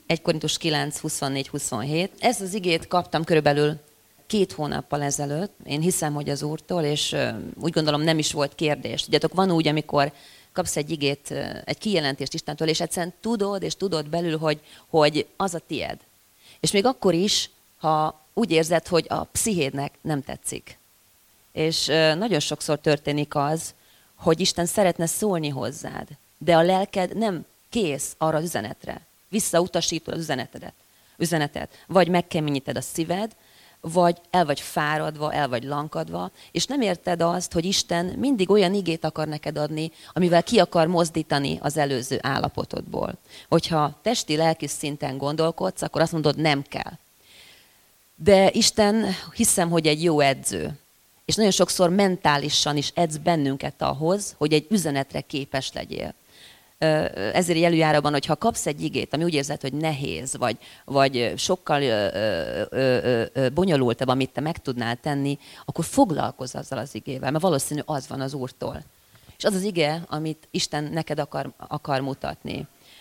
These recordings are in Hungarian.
1 Korintus 9, 24-27. Ezt az igét kaptam körülbelül 2 hónappal ezelőtt. Én hiszem, hogy az Úrtól, és úgy gondolom nem is volt kérdés. Tudjátok, van úgy, amikor kapsz egy igét, egy kijelentést Istentől, és egyszerűen tudod belül, hogy az a tied. És még akkor is, ha úgy érzed, hogy a pszichédnek nem tetszik. És nagyon sokszor történik az, hogy Isten szeretne szólni hozzád, de a lelked nem kész arra az üzenetre. Visszautasítod az üzenetet. Vagy megkeményíted a szíved, vagy el vagy fáradva, el vagy lankadva, és nem érted azt, hogy Isten mindig olyan igét akar neked adni, amivel ki akar mozdítani az előző állapotodból. Hogyha testi-lelki szinten gondolkodsz, akkor azt mondod, nem kell. De Isten, hiszem, hogy egy jó edző. És nagyon sokszor mentálisan is edz bennünket ahhoz, hogy egy üzenetre képes legyél. Ezért előjáróban, hogyha kapsz egy igét, ami úgy érzed, hogy nehéz, vagy sokkal bonyolultabb, amit te meg tudnál tenni, akkor foglalkozz azzal az igével, mert valószínű az van az Úrtól. És az az ige, amit Isten neked akar mutatni.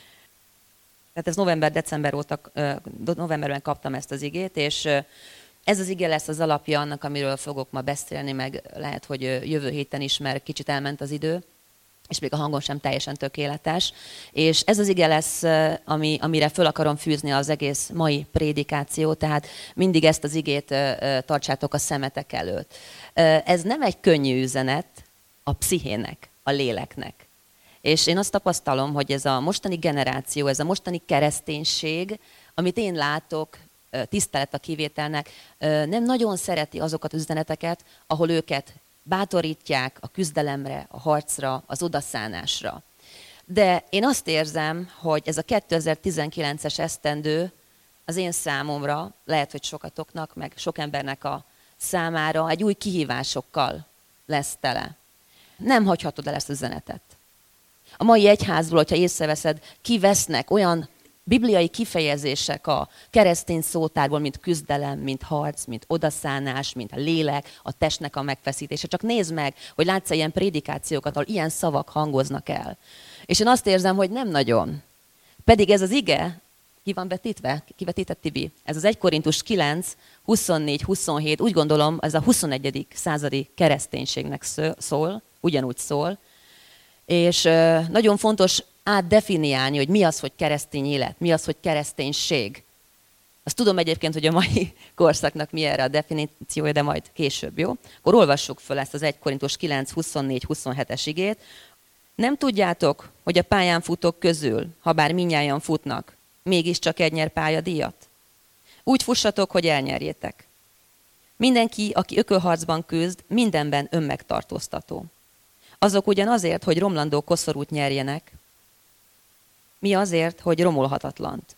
Tehát ez november-december óta, novemberben kaptam ezt az igét, és ez az ige lesz az alapja annak, amiről fogok ma beszélni, meg lehet, hogy jövő héten is, mert kicsit elment az idő, és még a hangom sem teljesen tökéletes. És ez az ige lesz, amire föl akarom fűzni az egész mai prédikációt, tehát mindig ezt az igét tartsátok a szemetek előtt. Ez nem egy könnyű üzenet a pszichének, a léleknek. És én azt tapasztalom, hogy ez a mostani generáció, ez a mostani kereszténység, amit én látok, tisztelet a kivételnek, nem nagyon szereti azokat az üzeneteket, ahol őket bátorítják a küzdelemre, a harcra, az odaszánásra. De én azt érzem, hogy ez a 2019-es esztendő az én számomra, lehet, hogy sokatoknak, meg sok embernek a számára egy új kihívásokkal lesz tele. Nem hagyhatod el ezt az üzenetet. A mai egyházból, hogyha észreveszed, kivesznek olyan bibliai kifejezések a keresztény szótárból, mint küzdelem, mint harc, mint odaszánás, mint a lélek, a testnek a megfeszítése. Csak nézd meg, hogy látsz ilyen prédikációkat, ahol ilyen szavak hangoznak el. És én azt érzem, hogy nem nagyon. Pedig ez az ige, ki van vetítve? Kivetített Tibi? Ez az 1 Korintus 9, 24-27, úgy gondolom, ez a 21. századi kereszténységnek szól, ugyanúgy szól. És nagyon fontos átdefiniálni, hogy mi az, hogy keresztény élet, mi az, hogy kereszténység. Azt tudom egyébként, hogy a mai korszaknak mi erre a definíciója, de majd később, jó? Akkor olvassuk föl ezt az 1 Korintus 9, 24-27-es igét. Nem tudjátok, hogy a pályán futók közül, ha bár mindnyájan futnak, mégiscsak egy nyer pályadíjat? Úgy fussatok, hogy elnyerjétek. Mindenki, aki ökölharcban küzd, mindenben önmegtartóztató. Azok ugyan azért, hogy romlandó koszorút nyerjenek, mi azért, hogy romolhatatlant.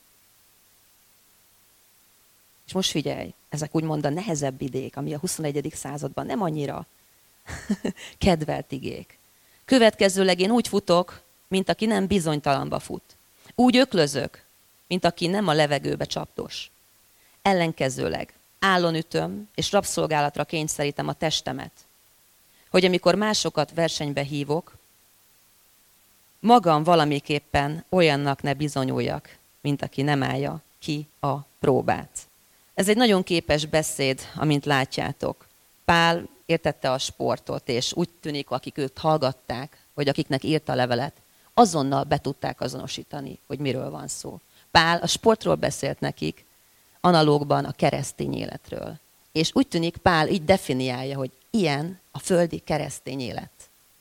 És most figyelj, ezek úgymond a nehezebb igék, ami a 21. században nem annyira kedvelt igék. Következőleg én úgy futok, mint aki nem bizonytalanba fut. Úgy öklözök, mint aki nem a levegőbe csapdos. Ellenkezőleg állon ütöm, és rabszolgálatra kényszerítem a testemet, hogy amikor másokat versenybe hívok, magam valamiképpen olyannak ne bizonyuljak, mint aki nem állja ki a próbát. Ez egy nagyon képes beszéd, amint látjátok. Pál értette a sportot, és úgy tűnik, akik őt hallgatták, vagy akiknek írta a levelet, azonnal be tudták azonosítani, hogy miről van szó. Pál a sportról beszélt nekik, analógban a keresztény életről. És úgy tűnik, Pál így definiálja, hogy ilyen a földi keresztény élet.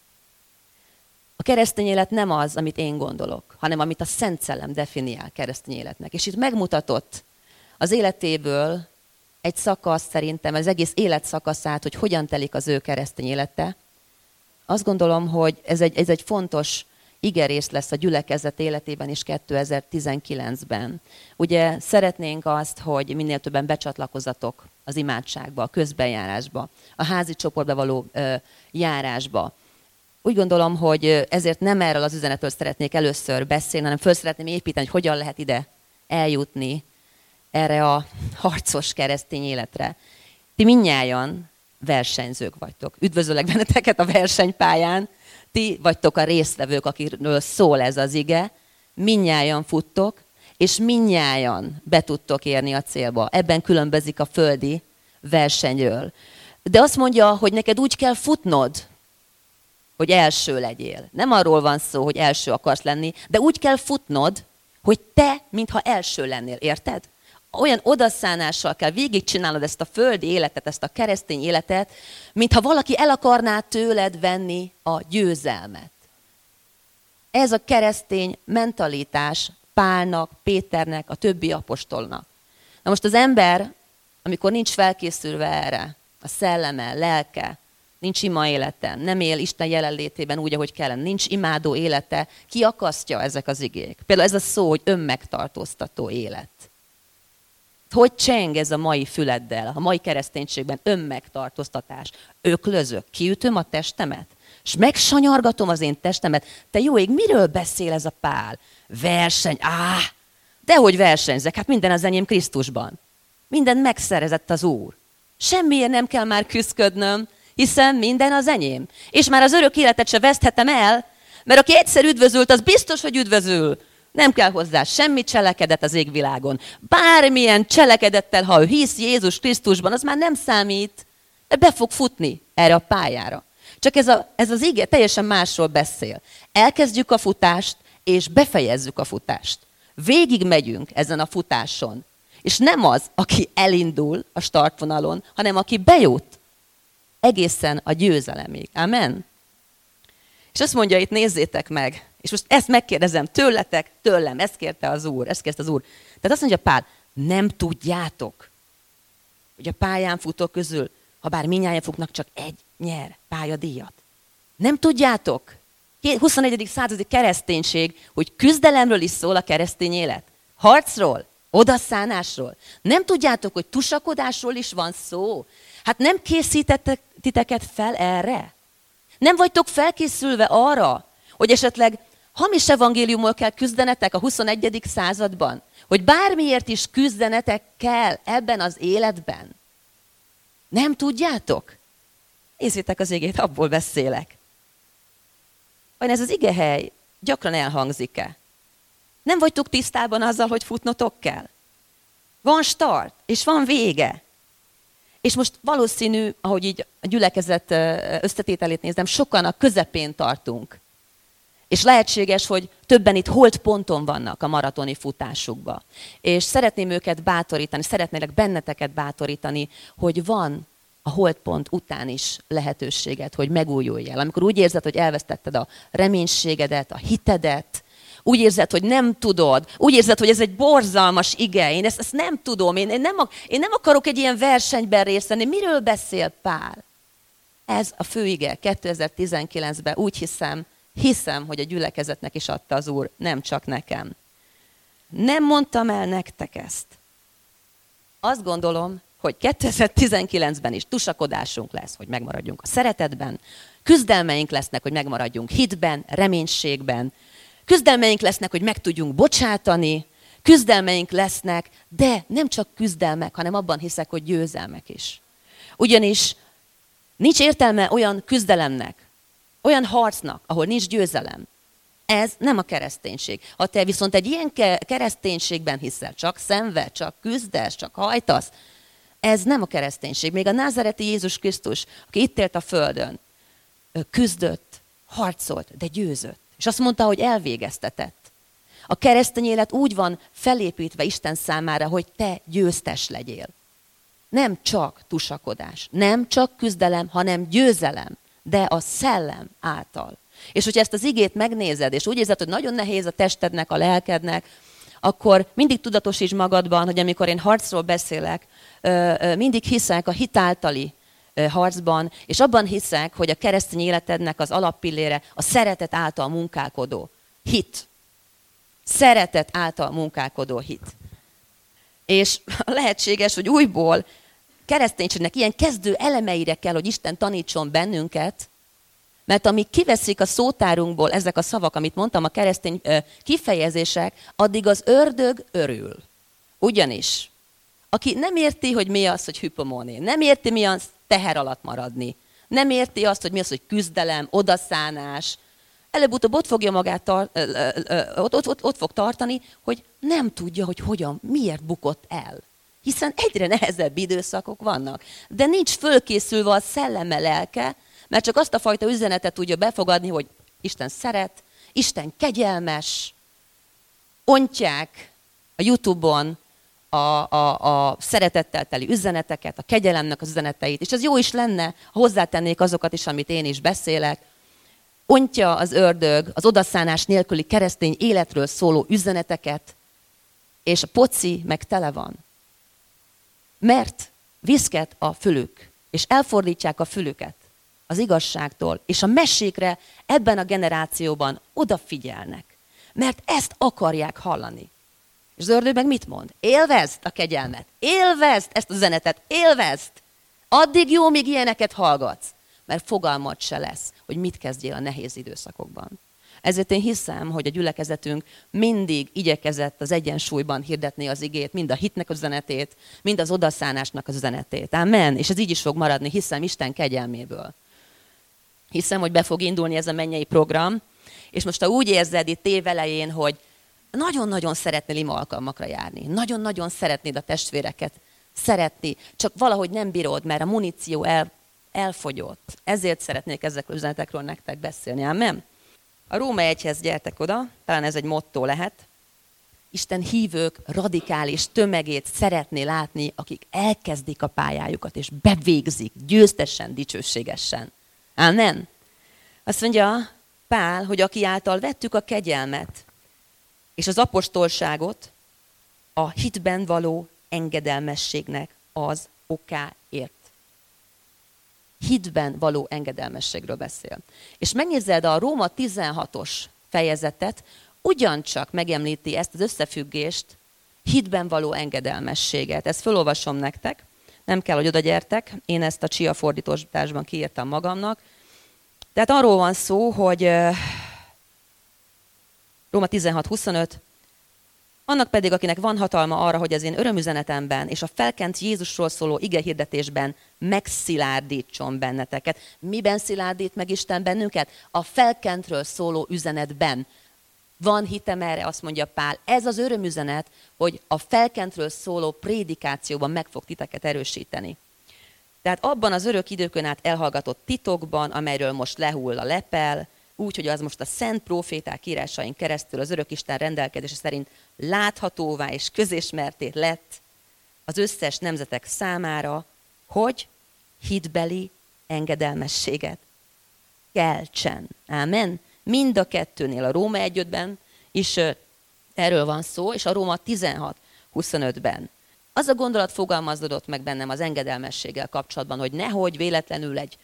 A keresztény élet nem az, amit én gondolok, hanem amit a Szent Szellem definiál keresztény életnek. És itt megmutatott az életéből egy szakasz, szerintem az egész életszakaszát, hogy hogyan telik az ő keresztény élete. Azt gondolom, hogy ez egy fontos igerész lesz a gyülekezet életében is 2019-ben. Ugye szeretnénk azt, hogy minél többen becsatlakozatok az imádságba, a közbenjárásba, a házi csoportba való járásba. Úgy gondolom, hogy ezért nem erről az üzenetről szeretnék először beszélni, hanem föl szeretném építeni, hogy hogyan lehet ide eljutni erre a harcos keresztény életre. Ti mindnyájan versenyzők vagytok. Üdvözöllek benneteket a versenypályán. Ti vagytok a résztvevők, akiről szól ez az ige. Mindnyájan futtok, és mindnyájan be tudtok érni a célba. Ebben különbözik a földi versenyről. De azt mondja, hogy neked úgy kell futnod, hogy első legyél. Nem arról van szó, hogy első akarsz lenni, de úgy kell futnod, hogy te, mintha első lennél. Érted? Olyan odaszánással kell végigcsinálnod ezt a földi életet, ezt a keresztény életet, mintha valaki el akarná tőled venni a győzelmet. Ez a keresztény mentalitás Pálnak, Péternek, a többi apostolnak. Na most az ember, amikor nincs felkészülve erre, a szelleme, lelke, nincs ima élete, nem él Isten jelenlétében úgy, ahogy kellene, nincs imádó élete, kiakasztja ezek az igék. Például ez a szó, hogy önmegtartóztató élet. Hogy cseng ez a mai füleddel, a mai kereszténységben önmegtartóztatás. Öklözök, kiütöm a testemet, és megsanyargatom az én testemet. Te jó ég, miről beszél ez a Pál? Verseny, dehogy versenyzek, hát minden az enyém Krisztusban. Minden megszerezett az Úr. Semmiért nem kell már küszködnöm, hiszen minden az enyém. És már az örök életet se veszthetem el, mert aki egyszer üdvözült, az biztos, hogy üdvözül. Nem kell hozzá semmi cselekedet az égvilágon. Bármilyen cselekedettel, ha ő hisz Jézus Krisztusban, az már nem számít. Be fog futni erre a pályára. Csak ez az ige teljesen másról beszél. Elkezdjük a futást, és befejezzük a futást. Végig megyünk ezen a futáson. És nem az, aki elindul a startvonalon, hanem aki bejut egészen a győzelemig. Amen? És azt mondja itt, nézzétek meg, és most ezt megkérdezem tőletek, tőlem, ezt kérte az Úr, Tehát azt mondja Pál, nem tudjátok, hogy a pályán futók közül, ha bár mindnyájan futnak, csak egy nyer pályadíjat. Nem tudjátok? 21. századi kereszténység, hogy küzdelemről is szól a keresztény élet. Harcról, odaszánásról. Nem tudjátok, hogy tusakodásról is van szó? Hát nem készítettek titeket fel erre? Nem vagytok felkészülve arra, hogy esetleg hamis evangéliummal kell küzdenetek a 21. században? Hogy bármiért is küzdenetek kell ebben az életben? Nem tudjátok? Nézzétek az igét, abból beszélek. Vajon ez az igehely gyakran elhangzik-e? Nem vagytok tisztában azzal, hogy futnotok kell? Van start, és van vége. És most valószínű, ahogy így a gyülekezet összetételét nézem, sokan a közepén tartunk. És lehetséges, hogy többen itt holdponton vannak a maratoni futásukba. És szeretném őket bátorítani, szeretnélek benneteket bátorítani, hogy van a holdpont után is lehetőséget, hogy megújuljál. Amikor úgy érzed, hogy elvesztetted a reménységedet, a hitedet, úgy érzed, hogy nem tudod, úgy érzed, hogy ez egy borzalmas ige, én ezt nem tudom, én nem akarok egy ilyen versenyben részt venni. Miről beszél Pál? Ez a fő ige 2019-ben, úgy hiszem, hogy a gyülekezetnek is adta az Úr, nem csak nekem. Nem mondtam el nektek ezt. Azt gondolom, hogy 2019-ben is tusakodásunk lesz, hogy megmaradjunk a szeretetben, küzdelmeink lesznek, hogy megmaradjunk hitben, reménységben, küzdelmeink lesznek, hogy meg tudjunk bocsátani, küzdelmeink lesznek, de nem csak küzdelmek, hanem abban hiszek, hogy győzelmek is. Ugyanis nincs értelme olyan küzdelemnek, olyan harcnak, ahol nincs győzelem. Ez nem a kereszténység. Ha te viszont egy ilyen kereszténységben hiszel, csak szenved, csak küzdesz, csak hajtasz, ez nem a kereszténység. Még a názáreti Jézus Krisztus, aki itt élt a földön, küzdött, harcolt, de győzött. És azt mondta, hogy elvégeztetett. A keresztény élet úgy van felépítve Isten számára, hogy te győztes legyél. Nem csak tusakodás, nem csak küzdelem, hanem győzelem, de a szellem által. És hogyha ezt az igét megnézed, és úgy érzed, hogy nagyon nehéz a testednek, a lelkednek, akkor mindig tudatosíts magadban, hogy amikor én harcról beszélek, mindig hiszek a hit általi harcban, és abban hiszek, hogy a keresztény életednek az alappillére a szeretet által munkálkodó hit. Szeretet által munkálkodó hit. És lehetséges, hogy újból kereszténységnek ilyen kezdő elemeire kell, hogy Isten tanítson bennünket, mert amíg kiveszik a szótárunkból ezek a szavak, amit mondtam, a keresztény kifejezések, addig az ördög örül. Ugyanis, aki nem érti, hogy mi az, hogy hüpomóné, nem érti, mi az teher alatt maradni, nem érti azt, hogy mi az, hogy küzdelem, odaszánás, előbb-utóbb ott fog tartani, hogy nem tudja, hogy hogyan, miért bukott el. Hiszen egyre nehezebb időszakok vannak. De nincs fölkészülve a szelleme, lelke, mert csak azt a fajta üzenetet tudja befogadni, hogy Isten szeret, Isten kegyelmes, ontják a YouTube-on a szeretettel teli üzeneteket, a kegyelemnek az üzeneteit, és ez jó is lenne, ha hozzátennék azokat is, amit én is beszélek. Ontja az ördög az odaszánás nélküli keresztény életről szóló üzeneteket, és a poci meg tele van. Mert viszket a fülük, és elfordítják a fülüket az igazságtól, és a mesékre ebben a generációban odafigyelnek. Mert ezt akarják hallani. És az ördög meg mit mond? Élvezd a kegyelmet, élvezd ezt a üzenetet, élvezd! Addig jó, míg ilyeneket hallgatsz, mert fogalmad se lesz, hogy mit kezdjél a nehéz időszakokban. Ezért én hiszem, hogy a gyülekezetünk mindig igyekezett az egyensúlyban hirdetni az igét, mind a hitnek az üzenetét, mind az odaszánásnak az üzenetét. Amen. És ez így is fog maradni, hiszem Isten kegyelméből. Hiszem, hogy be fog indulni ez a mennyei program, és most ha úgy érzed itt év elején, hogy nagyon-nagyon szeretnél ima alkalmakra járni, nagyon-nagyon szeretnéd a testvéreket szeretni, csak valahogy nem bírod, mert a muníció elfogyott. Ezért szeretnék ezekről az üzenetekről nektek beszélni. Amen. A Róma 1-hez gyertek oda, talán ez egy motto lehet. Isten hívők radikális tömegét szeretné látni, akik elkezdik a pályájukat, és bevégzik győztesen, dicsőségesen. Amen. Azt mondja Pál, hogy aki által vettük a kegyelmet, és az apostolságot a hitben való engedelmességnek az okáért. Hitben való engedelmességről beszél. És megnézed a Róma 16-os fejezetet, ugyancsak megemlíti ezt az összefüggést, hitben való engedelmességet. Ezt felolvasom nektek, nem kell, hogy oda gyertek, én ezt a Csia fordításban kiírtam magamnak. Tehát arról van szó, hogy Róma 16:25, annak pedig, akinek van hatalma arra, hogy az én örömüzenetemben és a felkent Jézusról szóló igehirdetésben megszilárdítson benneteket. Miben szilárdít meg Isten bennünket? A felkentről szóló üzenetben. Van hitem erre, azt mondja Pál. Ez az örömüzenet, hogy a felkentről szóló prédikációban meg fog titeket erősíteni. Tehát abban az örök időkön át elhallgatott titokban, amelyről most lehull a lepel, úgy, hogy az most a szent próféták írásain keresztül az örök Isten rendelkezése szerint láthatóvá és közismertté lett az összes nemzetek számára, hogy hitbeli engedelmességet keltsen. Ámen. Mind a kettőnél, a Róma 1:5-ben is erről van szó, és a Róma 16:25-ben. Az a gondolat fogalmazódott meg bennem az engedelmességgel kapcsolatban, hogy nehogy véletlenül egy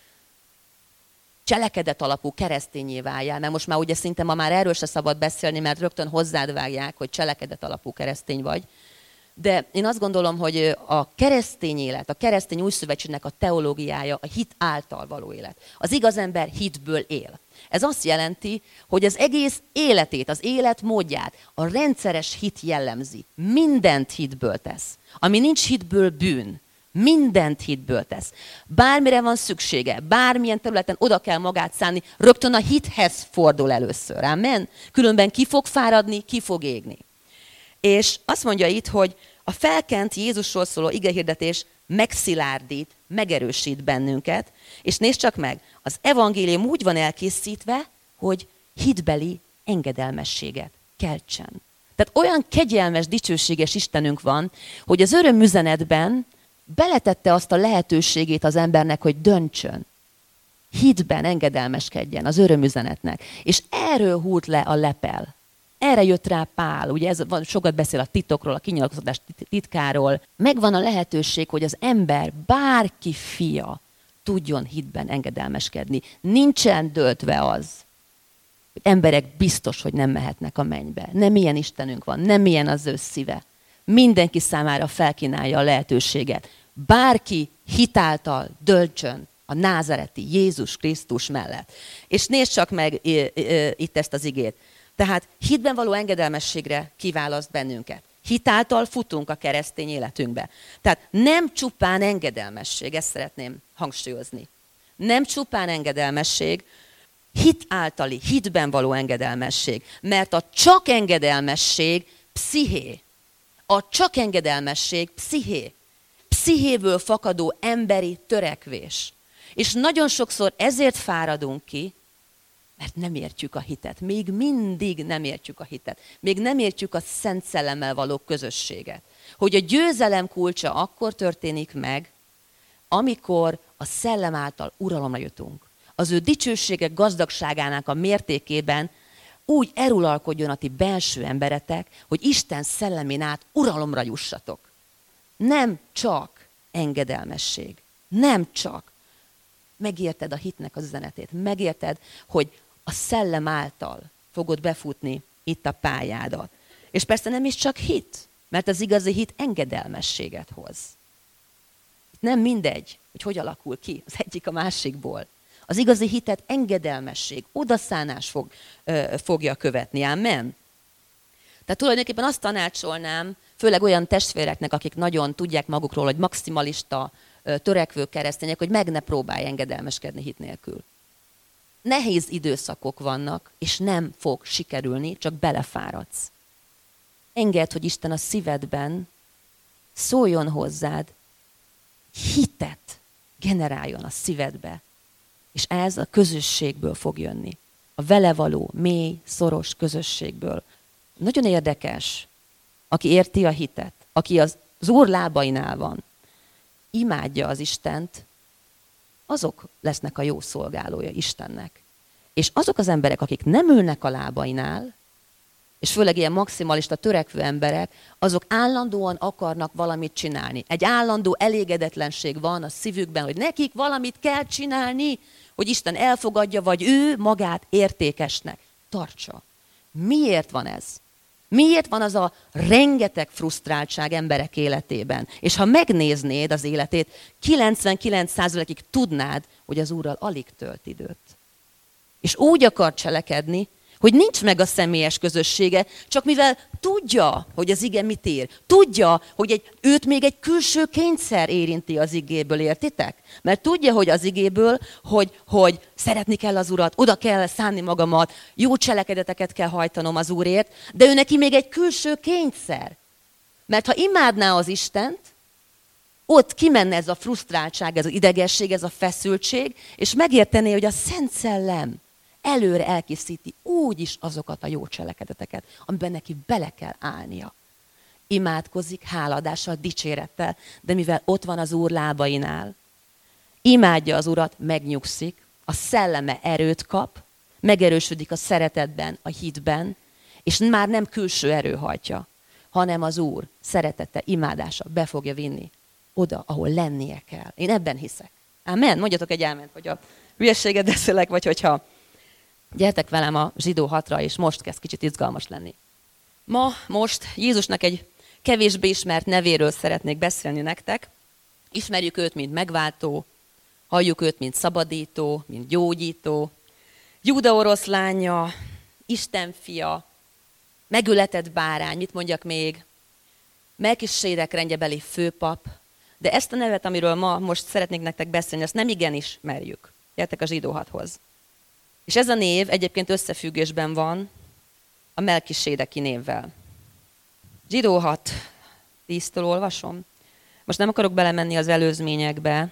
cselekedet alapú keresztényé váljál, mert most már ugye szinte ma már erről se szabad beszélni, mert rögtön hozzád vágják, hogy cselekedet alapú keresztény vagy. De én azt gondolom, hogy a keresztény élet, a keresztény újszövetségnek a teológiája a hit által való élet. Az igaz ember hitből él. Ez azt jelenti, hogy az egész életét, az életmódját a rendszeres hit jellemzi. Mindent hitből tesz. Ami nincs hitből bűn. Mindent hitből tesz. Bármire van szüksége, bármilyen területen oda kell magát szánni, rögtön a hithez fordul először. Amen? Különben ki fog fáradni, ki fog égni. És azt mondja itt, hogy a felkent Jézusról szóló igehirdetés megszilárdít, megerősít bennünket, és nézd csak meg, az evangélium úgy van elkészítve, hogy hitbeli engedelmességet keltsen. Tehát olyan kegyelmes, dicsőséges Istenünk van, hogy az örömüzenetben beletette azt a lehetőségét az embernek, hogy döntsön. Hitben engedelmeskedjen az örömüzenetnek. És erről húlt le a lepel. Erre jött rá Pál, ugye ez sokat beszél a titokról, a kinyilatkoztatás titkáról. Megvan a lehetőség, hogy az ember, bárki fia tudjon hitben engedelmeskedni. Nincsen döltve az, hogy emberek biztos, hogy nem mehetnek a mennybe. Nem ilyen Istenünk van, nem ilyen az ő szíve. Mindenki számára felkínálja a lehetőséget. Bárki hitáltal döntsön a názareti Jézus Krisztus mellett. És nézd csak meg itt ezt az igét. Tehát hitben való engedelmességre kiválaszt bennünket. Hitáltal futunk a keresztény életünkbe. Tehát nem csupán engedelmesség, ezt szeretném hangsúlyozni. Nem csupán engedelmesség, Hit általi, hitben való engedelmesség. Mert a csak engedelmesség psziché. A csak engedelmesség psziché. Pszichéből fakadó emberi törekvés. És nagyon sokszor ezért fáradunk ki, mert nem értjük a hitet. Még mindig nem értjük a hitet. Még nem értjük a Szent Szellemmel való közösséget. Hogy a győzelem kulcsa akkor történik meg, amikor a Szellem által uralomra jutunk. Az ő dicsőségek gazdagságának a mértékében úgy erulalkodjon a ti belső emberetek, hogy Isten szellemén át uralomra jussatok. Nem csak engedelmesség. Nem csak. Megérted a hitnek az üzenetét. Megérted, hogy a szellem által fogod befutni itt a pályádat. És persze nem is csak hit, mert az igazi hit engedelmességet hoz. Itt nem mindegy, hogy alakul ki az egyik a másikból. Az igazi hitet engedelmesség, odaszánás fogja követni. Amen. Tehát tulajdonképpen azt tanácsolnám, főleg olyan testvéreknek, akik nagyon tudják magukról, hogy maximalista, törekvő keresztények, hogy meg ne próbálj engedelmeskedni hit nélkül. Nehéz időszakok vannak, és nem fog sikerülni, csak belefáradsz. Engedd, hogy Isten a szívedben szóljon hozzád, hitet generáljon a szívedbe, és ez a közösségből fog jönni. A vele való, mély, szoros közösségből. Nagyon érdekes, aki érti a hitet, aki az Úr lábainál van, imádja az Istent, azok lesznek a jó szolgálója Istennek. És azok az emberek, akik nem ülnek a lábainál, és főleg ilyen maximalista törekvő emberek, azok állandóan akarnak valamit csinálni. Egy állandó elégedetlenség van a szívükben, hogy nekik valamit kell csinálni, hogy Isten elfogadja, vagy ő magát értékesnek tartsa. Miért van ez? Miért van az a rengeteg frusztráltság emberek életében? És ha megnéznéd az életét, 99%-ig tudnád, hogy az Úrral alig tölt időt. És úgy akar cselekedni, hogy nincs meg a személyes közössége, csak mivel tudja, hogy az ige mit ír, tudja, hogy őt még egy külső kényszer érinti az igéből, értitek? Mert tudja, hogy az igéből, hogy szeretni kell az Urat, oda kell szánni magamat, jó cselekedeteket kell hajtanom az Úrért, de ő neki még egy külső kényszer. Mert ha imádná az Istent, ott kimenne ez a frusztráltság, ez az idegesség, ez a feszültség, és megértené, hogy a Szent Szellem előre elkészíti úgyis azokat a jó cselekedeteket, amiben neki bele kell állnia. Imádkozik háladással, dicsérettel, de mivel ott van az Úr lábainál, imádja az Urat, megnyugszik, a szelleme erőt kap, megerősödik a szeretetben, a hitben, és már nem külső erő hajtja, hanem az Úr szeretete, imádása be fogja vinni oda, ahol lennie kell. Én ebben hiszek. Amen. Mondjatok egy áment, hogy a hülyeséget beszélek, vagy hogyha gyertek velem a Zsidó 6-ra, és most kezd kicsit izgalmas lenni. Most Jézusnak egy kevésbé ismert nevéről szeretnék beszélni nektek. Ismerjük őt, mint megváltó, halljuk őt, mint szabadító, mint gyógyító, Júda oroszlánja, Isten fia, megületett bárány, mit mondjak még, Melkisedek rendjebeli főpap, de ezt a nevet, amiről most szeretnék nektek beszélni, azt nem igen ismerjük. Gyertek a Zsidó 6-hoz. És ez a név egyébként összefüggésben van a Melkisedeki névvel. Zsidó 6, 10-től olvasom. Most nem akarok belemenni az előzményekbe,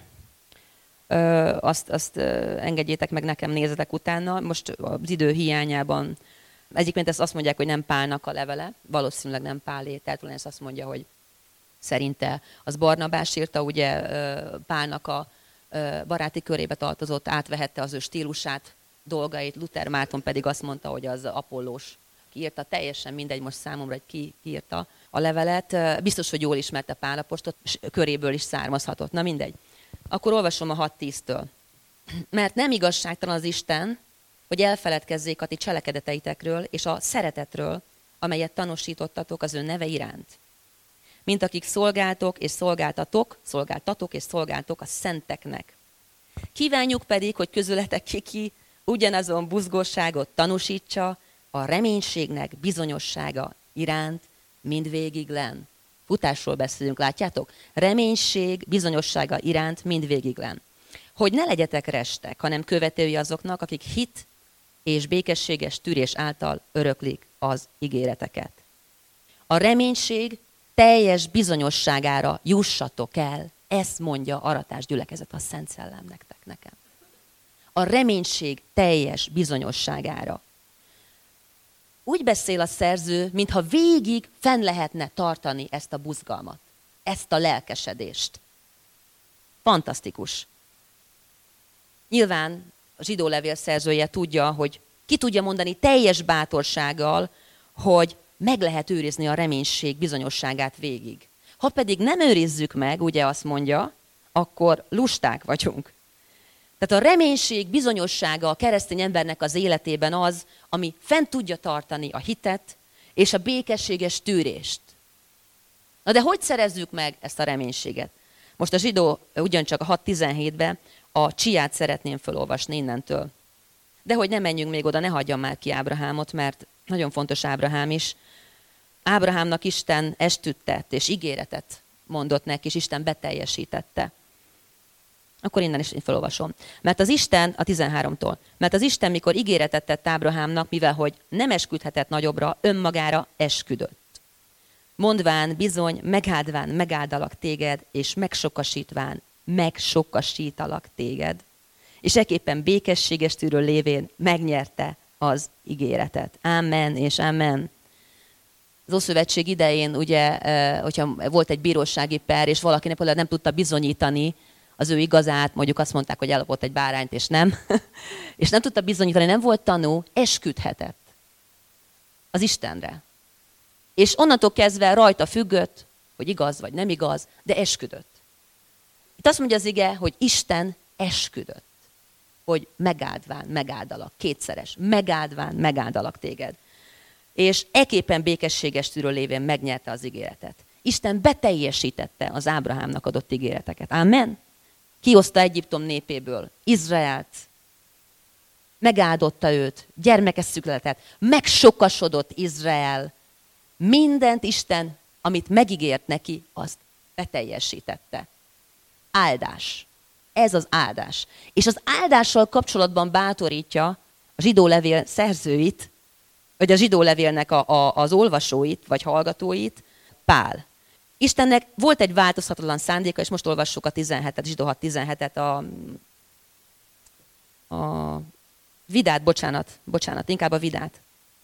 azt engedjétek meg nekem, nézzetek utána. Most az idő hiányában egyébként ezt azt mondják, hogy nem Pálnak a levele, valószínűleg nem Pálé, tehát ezt azt mondja, hogy szerinte az Barnabás írta, ugye Pálnak a baráti körébe tartozott, átvehette az ő stílusát, dolgait, Luther Márton pedig azt mondta, hogy az Apollós kiírta, teljesen mindegy most számomra, hogy ki írta a levelet. Biztos, hogy jól ismerte Pál apostolot, köréből is származhatott. Na mindegy. Akkor olvasom a 6-10-től. Mert nem igazságtalan az Isten, hogy elfeledkezzék a ti cselekedeteitekről és a szeretetről, amelyet tanúsítottatok az ő neve iránt. Mint akik szolgáltatok és szolgáltok a szenteknek. Kívánjuk pedig, hogy közületek ki ugyanazon buzgóságot tanúsítsa a reménységnek bizonyossága iránt mindvégig len. Futásról beszélünk, látjátok? Reménység bizonyossága iránt mindvégig len. Hogy ne legyetek restek, hanem követői azoknak, akik hit és békességes tűrés által öröklik az ígéreteket. A reménység teljes bizonyosságára jussatok el, ezt mondja Aratás gyülekezet, a Szent Szellem nektek, nekem. A reménység teljes bizonyosságára. Úgy beszél a szerző, mintha végig fenn lehetne tartani ezt a buzgalmat, ezt a lelkesedést. Fantasztikus. Nyilván a zsidó levél szerzője tudja, hogy ki tudja mondani teljes bátorsággal, hogy meg lehet őrizni a reménység bizonyosságát végig. Ha pedig nem őrizzük meg, ugye azt mondja, akkor lusták vagyunk. Tehát a reménység bizonyossága a keresztény embernek az életében az, ami fent tudja tartani a hitet és a békességes tűrést. Na de hogy szerezzük meg ezt a reménységet? Most a zsidó ugyancsak a 6.17-ben a csiát szeretném felolvasni innentől. De hogy ne menjünk még oda, ne hagyjam már ki Ábrahámot, mert nagyon fontos Ábrahám is. Ábrahámnak Isten esküdtett és ígéretet mondott neki, és Isten beteljesítette. Akkor innen is felolvasom. Mert az Isten, a 13-tól, mert az Isten, mikor ígéretet tett Ábrahámnak, mivel hogy nem esküdhetett nagyobbra, önmagára esküdött. Mondván, bizony, megáldván, megáldalak téged, és megsokasítalak téged. És ekképpen békességes tűről lévén megnyerte az ígéretet. Amen és amen. Az Ószövetség idején, ugye, hogyha volt egy bírósági per, és valakinek például nem tudta bizonyítani az ő igazát, mondjuk azt mondták, hogy ellopott egy bárányt, és nem, és nem tudta bizonyítani, nem volt tanú, esküdhetett az Istenre. És onnantól kezdve rajta függött, hogy igaz vagy nem igaz, de esküdött. Itt azt mondja az ige, hogy Isten esküdött, hogy megáldván, megáldalak, kétszeres, megáldván, megáldalak téged. És ekképpen békességes tűről lévén megnyerte az ígéretet. Isten beteljesítette az Ábrahámnak adott ígéreteket. Amen. Kihozta Egyiptom népéből Izraelt, megáldotta őt, gyermekes szükletet, megsokasodott Izrael. Mindent Isten, amit megígért neki, azt beteljesítette. Áldás. Ez az áldás. És az áldással kapcsolatban bátorítja a zsidó levél szerzőit, vagy a zsidó levélnek az olvasóit, vagy hallgatóit, Pál. Istennek volt egy változhatatlan szándéka, és most olvassuk a 17-et, zsidó 6.17-et, a vidát, bocsánat, inkább a vidát.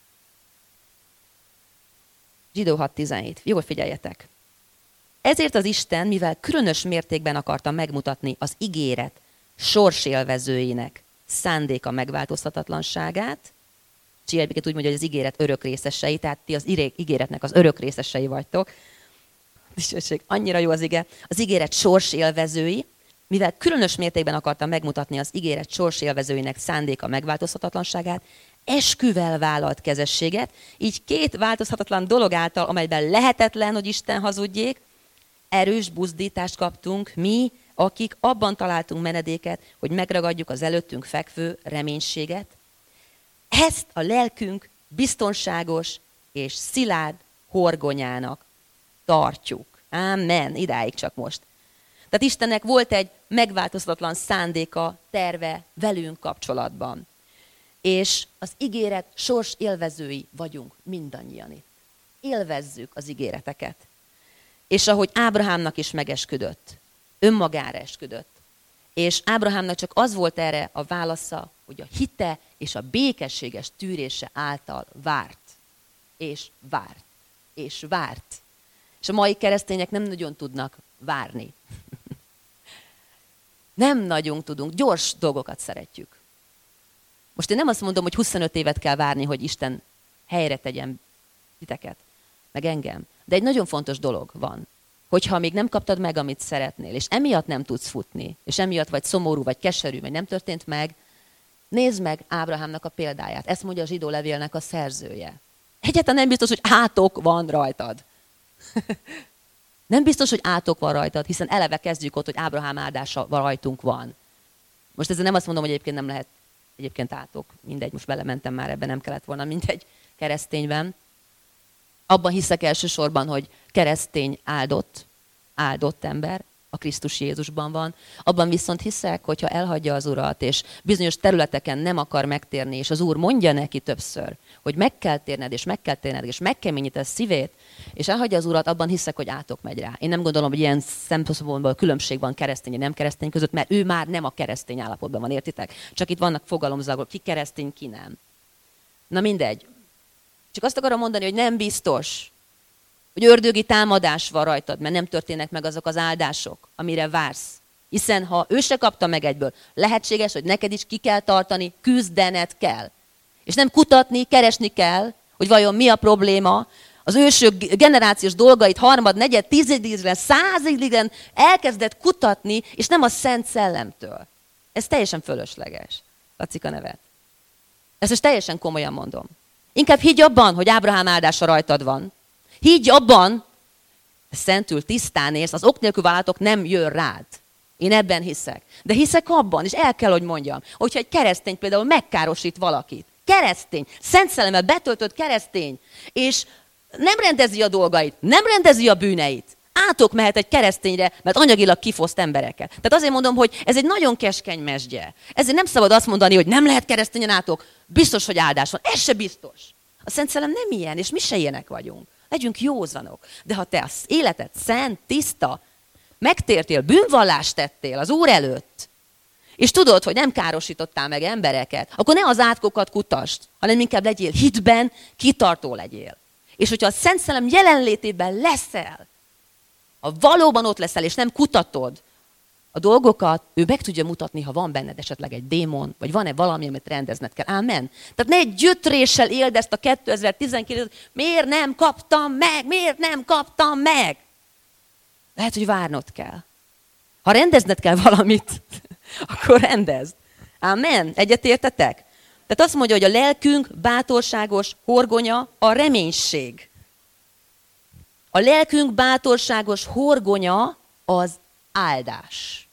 Zsidó 6.17. Jól figyeljetek. Ezért az Isten, mivel különös mértékben akarta megmutatni az ígéret sorsélvezőinek szándéka megváltozhatatlanságát, Csiherbéket úgy mondja, hogy az ígéret örök részesei, tehát ti az ígéretnek az örök részesei vagytok. Annyira jó az ige. Az ígéret sorsélvezői, mivel különös mértékben akarta megmutatni az ígéret sorsélvezőinek szándéka megváltozhatatlanságát, esküvel vállalt kezességet, így két változhatatlan dolog által, amelyben lehetetlen, hogy Isten hazudjék, erős buzdítást kaptunk mi, akik abban találtunk menedéket, hogy megragadjuk az előttünk fekvő reménységet. Ezt a lelkünk biztonságos és szilárd horgonyának tartjuk. Amen. Idáig csak most. Tehát Istennek volt egy megváltoztatlan szándéka, terve velünk kapcsolatban. És az ígéret sors élvezői vagyunk mindannyian itt. Élvezzük az ígéreteket. És ahogy Ábrahámnak is megesküdött, önmagára esküdött. És Ábrahámnak csak az volt erre a válasza, hogy a hite és a békességes tűrése által várt. És várt. És várt. És a mai keresztények nem nagyon tudnak várni. Nem nagyon tudunk, gyors dolgokat szeretjük. Most én nem azt mondom, hogy 25 évet kell várni, hogy Isten helyre tegyen titeket, meg engem. De egy nagyon fontos dolog van, hogyha még nem kaptad meg, amit szeretnél, és emiatt nem tudsz futni, és emiatt vagy szomorú, vagy keserű, vagy nem történt meg, nézd meg Ábrahámnak a példáját. Ezt mondja a zsidó levélnek a szerzője. Egyáltalán nem biztos, hogy átok van rajtad. Nem biztos, hogy átok van rajtad, hiszen eleve kezdjük ott, hogy Ábrahám áldása rajtunk van. Most ezzel nem azt mondom, hogy egyébként nem lehet egyébként átok. Mindegy, most belementem már ebben, nem kellett volna mindegy keresztényben. Abban hiszek elsősorban, hogy keresztény áldott ember, a Krisztus Jézusban van. Abban viszont hiszek, hogyha elhagyja az Urat, és bizonyos területeken nem akar megtérni, és az Úr mondja neki többször, hogy meg kell térned, és meg kell térned, és megkeményíted szívét, és elhagyja az Urat, abban hiszek, hogy átok megy rá. Én nem gondolom, hogy ilyen szempontból különbség van keresztény és nem keresztény között, mert ő már nem a keresztény állapotban van, értitek? Csak itt vannak fogalomzavarok, ki keresztény, ki nem. Na mindegy. Csak azt akarom mondani, hogy nem biztos, hogy ördögi támadás van rajtad, mert nem történnek meg azok az áldások, amire vársz. Hiszen ha ő se kapta meg egyből, lehetséges, hogy neked is ki kell tartani, küzdened kell. És nem kutatni, keresni kell, hogy vajon mi a probléma. Az ősök generációs dolgait harmad, negyed, tizedikben, századikben elkezdett kutatni, és nem a Szent Szellemtől. Ez teljesen fölösleges. Lacika nevet. Ezt most teljesen komolyan mondom. Inkább higgy abban, hogy Ábrahám áldása rajtad van. Higgy abban, szentül, tisztán élsz, az ok nélkül vállalatok nem jön rád. Én ebben hiszek. De hiszek abban, és el kell, hogy mondjam, hogyha egy keresztény például megkárosít valakit. Keresztény, Szent Szellemmel betöltött keresztény, és nem rendezi a dolgait, nem rendezi a bűneit. Átok mehet egy keresztényre, mert anyagilag kifoszt embereket. Tehát azért mondom, hogy ez egy nagyon keskeny mesdje. Ezért nem szabad azt mondani, hogy nem lehet keresztényen átok. Biztos, hogy áldás van. Ez se biztos. A Szent Szellem nem ilyen, és mi se ilyenek vagyunk. Legyünk józanok. De ha te az életed szent, tiszta, megtértél, bűnvallást tettél az Úr előtt, és tudod, hogy nem károsítottál meg embereket, akkor ne az átkokat kutasd, hanem inkább legyél hitben, kitartó legyél. És hogyha a Szent Szellem jelenlétében leszel, ha valóban ott leszel, és nem kutatod a dolgokat, ő meg tudja mutatni, ha van benned esetleg egy démon, vagy van-e valami, amit rendezned kell. Ámen. Tehát ne egy gyötréssel éld ezt a 2019-et, miért nem kaptam meg, miért nem kaptam meg? Lehet, hogy várnod kell. Ha rendezned kell valamit, akkor rendezd. Ámen. Egyetértetek? Tehát azt mondja, hogy a lelkünk bátorságos horgonya a reménység. A lelkünk bátorságos horgonya az áldás.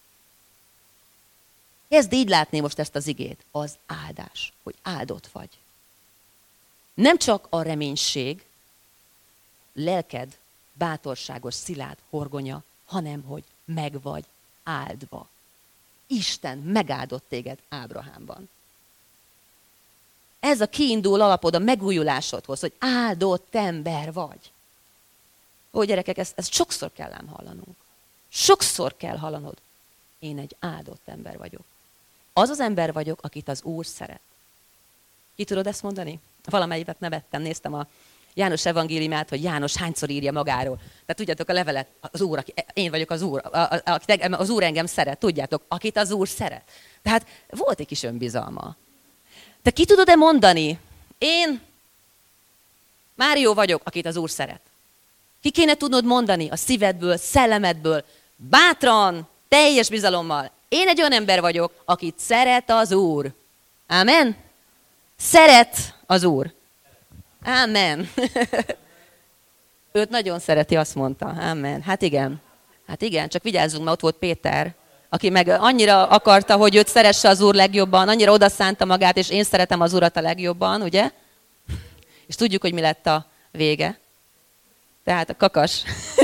Kezd így látni most ezt az igét. Az áldás, hogy áldott vagy. Nem csak a reménység, lelked bátorságos, szilárd horgonya, hanem hogy meg vagy áldva. Isten megáldott téged Ábrahámban. Ez a kiindul alapod a megújulásodhoz, hogy áldott ember vagy. Ó, gyerekek, ezt sokszor kell ám hallanunk. Sokszor kell hallanod. Én egy áldott ember vagyok. Az az ember vagyok, akit az Úr szeret. Ki tudod ezt mondani? Valamelyiket nevettem, néztem a János evangéliumát, hogy János hányszor írja magáról. Tehát tudjátok, a levelet, az Úr, én vagyok az Úr, az Úr engem szeret, tudjátok, akit az Úr szeret. Tehát volt egy kis önbizalma. Te ki tudod-e mondani? Én Márió vagyok, akit az Úr szeret. Ki kéne tudnod mondani a szívedből, szellemedből, bátran, teljes bizalommal. Én egy olyan ember vagyok, akit szeret az Úr. Ámen? Szeret az Úr. Ámen. Őt nagyon szereti, azt mondta. Ámen. Hát igen, csak vigyázzunk, mert ott volt Péter, aki meg annyira akarta, hogy őt szeresse az Úr legjobban, annyira odaszánta magát, és én szeretem az Urat a legjobban, ugye? És tudjuk, hogy mi lett a vége. Tehát a kakas.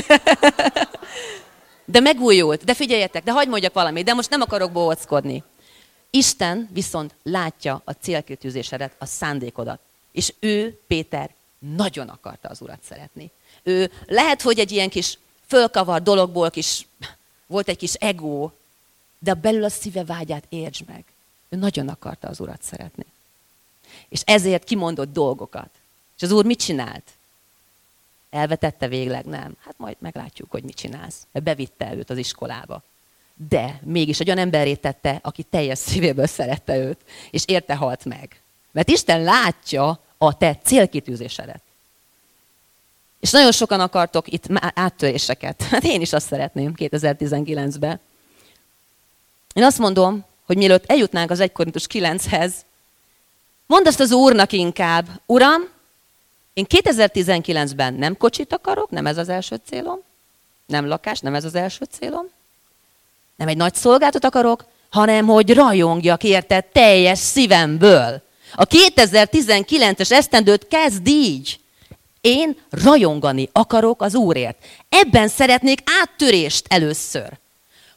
De megújult, de figyeljetek, de hagyd mondjak valamit, de most nem akarok bóckodni. Isten viszont látja a célkitűzésedet, a szándékodat. És ő, Péter, nagyon akarta az Urat szeretni. Ő lehet, hogy egy ilyen kis fölkavar dologból volt egy kis ego, de belül a szíve vágyát értsd meg. Ő nagyon akarta az Urat szeretni. És ezért kimondott dolgokat. És az Úr mit csinált? Elvetette végleg? Nem. Hát majd meglátjuk, hogy mit csinálsz. Mert bevitte őt az iskolába. De mégis egy olyan emberré tette, aki teljes szívéből szerette őt, és érte halt meg. Mert Isten látja a te célkitűzésedet. És nagyon sokan akartok itt áttöréseket. Hát én is azt szeretném 2019-ben. Én azt mondom, hogy mielőtt eljutnánk az 1 Korintus 9-hez, mondd azt az Úrnak inkább, Uram, én 2019-ben nem kocsit akarok, nem ez az első célom, nem lakás, nem ez az első célom, nem egy nagy szolgálatot akarok, hanem hogy rajongjak érte teljes szívemből. A 2019-es esztendőt kezd így. Én rajongani akarok az Úrért. Ebben szeretnék áttörést először.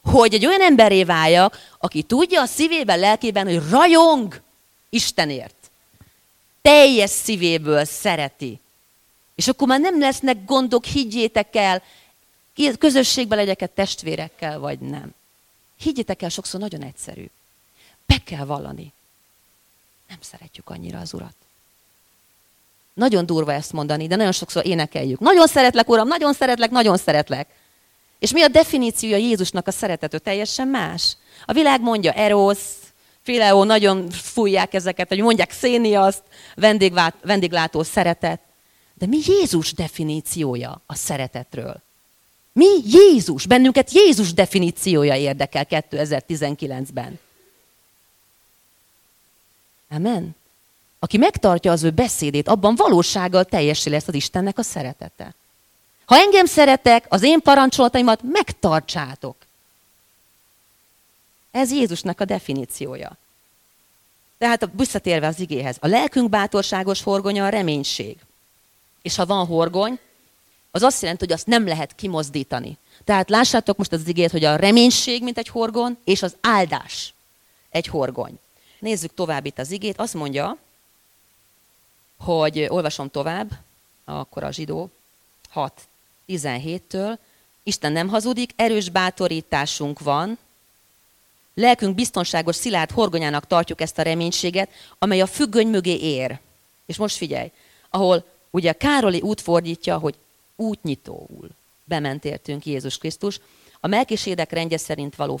hogy egy olyan emberré váljak, aki tudja a szívében, lelkében, hogy rajong Istenért. Teljes szívéből szereti. És akkor már nem lesznek gondok, higgyétek el, közösségben legyek testvérekkel, vagy nem. Higgyétek el, sokszor nagyon egyszerű. Be kell vallani. Nem szeretjük annyira az Urat. Nagyon durva ezt mondani, de nagyon sokszor énekeljük. Nagyon szeretlek, Uram, nagyon szeretlek, nagyon szeretlek. És mi a definíciója Jézusnak a szeretető? Teljesen más. A világ mondja eros, fileo, nagyon fújják ezeket, hogy mondják széniaszt, vendéglátó szeretet. De mi Jézus definíciója a szeretetről? Mi Jézus? Bennünket Jézus definíciója érdekel 2019-ben. Amen. Aki megtartja az ő beszédét, abban valósággal teljesül lesz az Istennek a szeretete. Ha engem szeretek, az én parancsolataimat megtartsátok. Ez Jézusnak a definíciója. Tehát visszatérve az igéhez, a lelkünk bátorságos horgonya a reménység. És ha van horgony, az azt jelenti, hogy azt nem lehet kimozdítani. Tehát lássátok most az igét, hogy a reménység, mint egy horgon, és az áldás egy horgony. Nézzük tovább itt az igét. Azt mondja, hogy olvasom tovább, akkor a Zsidó 6:17-től. Isten nem hazudik, erős bátorításunk van, lelkünk biztonságos, szilárd horgonyának tartjuk ezt a reménységet, amely a függöny mögé ér. És most figyelj, ahol ugye Károli úgy fordítja, hogy útnyitóul bement értünk Jézus Krisztus. A Melkisédek rendje szerint való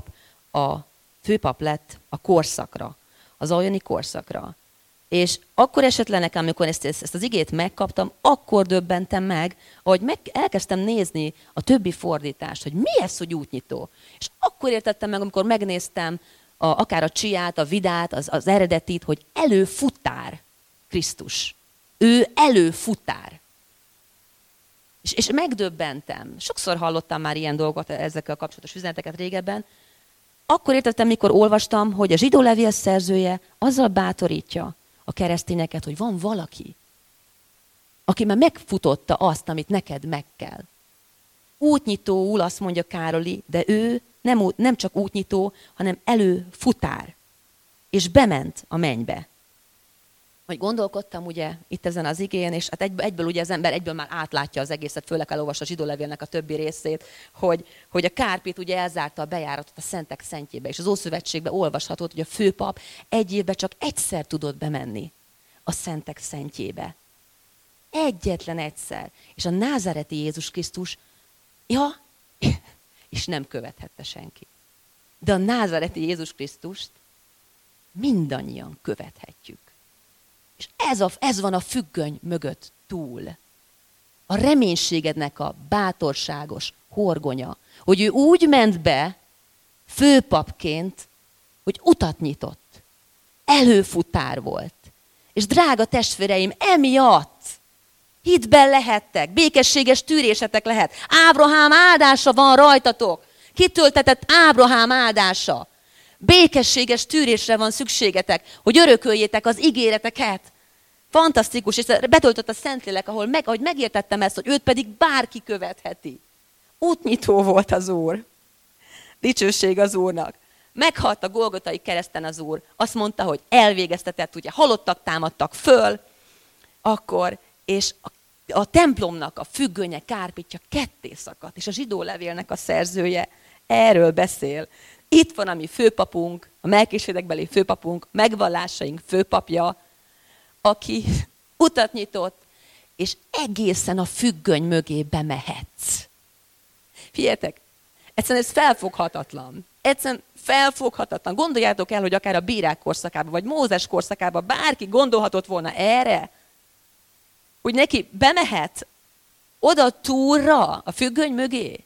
főpap lett a korszakra, az aljoni korszakra. És akkor esett le nekem, amikor ezt az igét megkaptam, akkor döbbentem meg, ahogy elkezdtem nézni a többi fordítást, hogy mi ez, hogy útnyitó. És akkor értettem meg, amikor megnéztem akár a Csiát, a Vidát, az eredetit, hogy előfutár Krisztus. Ő előfutár. És megdöbbentem. Sokszor hallottam már ilyen dolgot, ezekkel a kapcsolatos üzeneteket régebben. Akkor értettem, mikor olvastam, hogy a zsidó levél szerzője azzal bátorítja a keresztényeket, hogy van valaki, aki már megfutotta azt, amit neked meg kell. Útnyitóul azt mondja Károli, de ő nem csak útnyitó, hanem előfutár. És bement a mennybe. Hogy gondolkodtam ugye itt ezen az igén, és hát egyből ugye az ember egyből már átlátja az egészet, főleg elolvassa a zsidó levélnek a többi részét, hogy a Kárpit ugye elzárta a bejáratot a szentek szentjébe, és az Ószövetségben olvashatod, hogy a főpap egy évben csak egyszer tudott bemenni a szentek szentjébe. Egyetlen egyszer. És a názáreti Jézus Krisztus, és nem követhette senki. De a názáreti Jézus Krisztust mindannyian követhetjük. És ez van a függöny mögött túl. A reménységednek a bátorságos horgonya, hogy ő úgy ment be főpapként, hogy utat nyitott. Előfutár volt. És drága testvéreim, emiatt hitben lehettek, békességes tűrésetek lehet. Ábrahám áldása van rajtatok. Kitöltetett Ábrahám áldása. Békességes tűrésre van szükségetek, hogy örököljétek az ígéreteket. Fantasztikus, és betöltött a Szentlélek, ahogy megértettem ezt, hogy őt pedig bárki követheti. Útnyitó volt az Úr. Dicsőség az Úrnak. Meghalt a Golgotai kereszten az Úr. Azt mondta, hogy elvégeztetett, ugye halottak támadtak föl, akkor, és a templomnak a függönye, kárpitja ketté szakadt, és a zsidó levélnek a szerzője erről beszél. Itt van a mi főpapunk, a Melkisédekbeli főpapunk, megvallásaink főpapja, aki utat nyitott, és egészen a függöny mögé bemehetsz. Figyeljetek, egyszerűen ez felfoghatatlan. Egyszerűen felfoghatatlan. Gondoljátok el, hogy akár a bírák korszakában, vagy Mózes korszakában bárki gondolhatott volna erre, hogy neki bemehet oda túlra, a függöny mögé.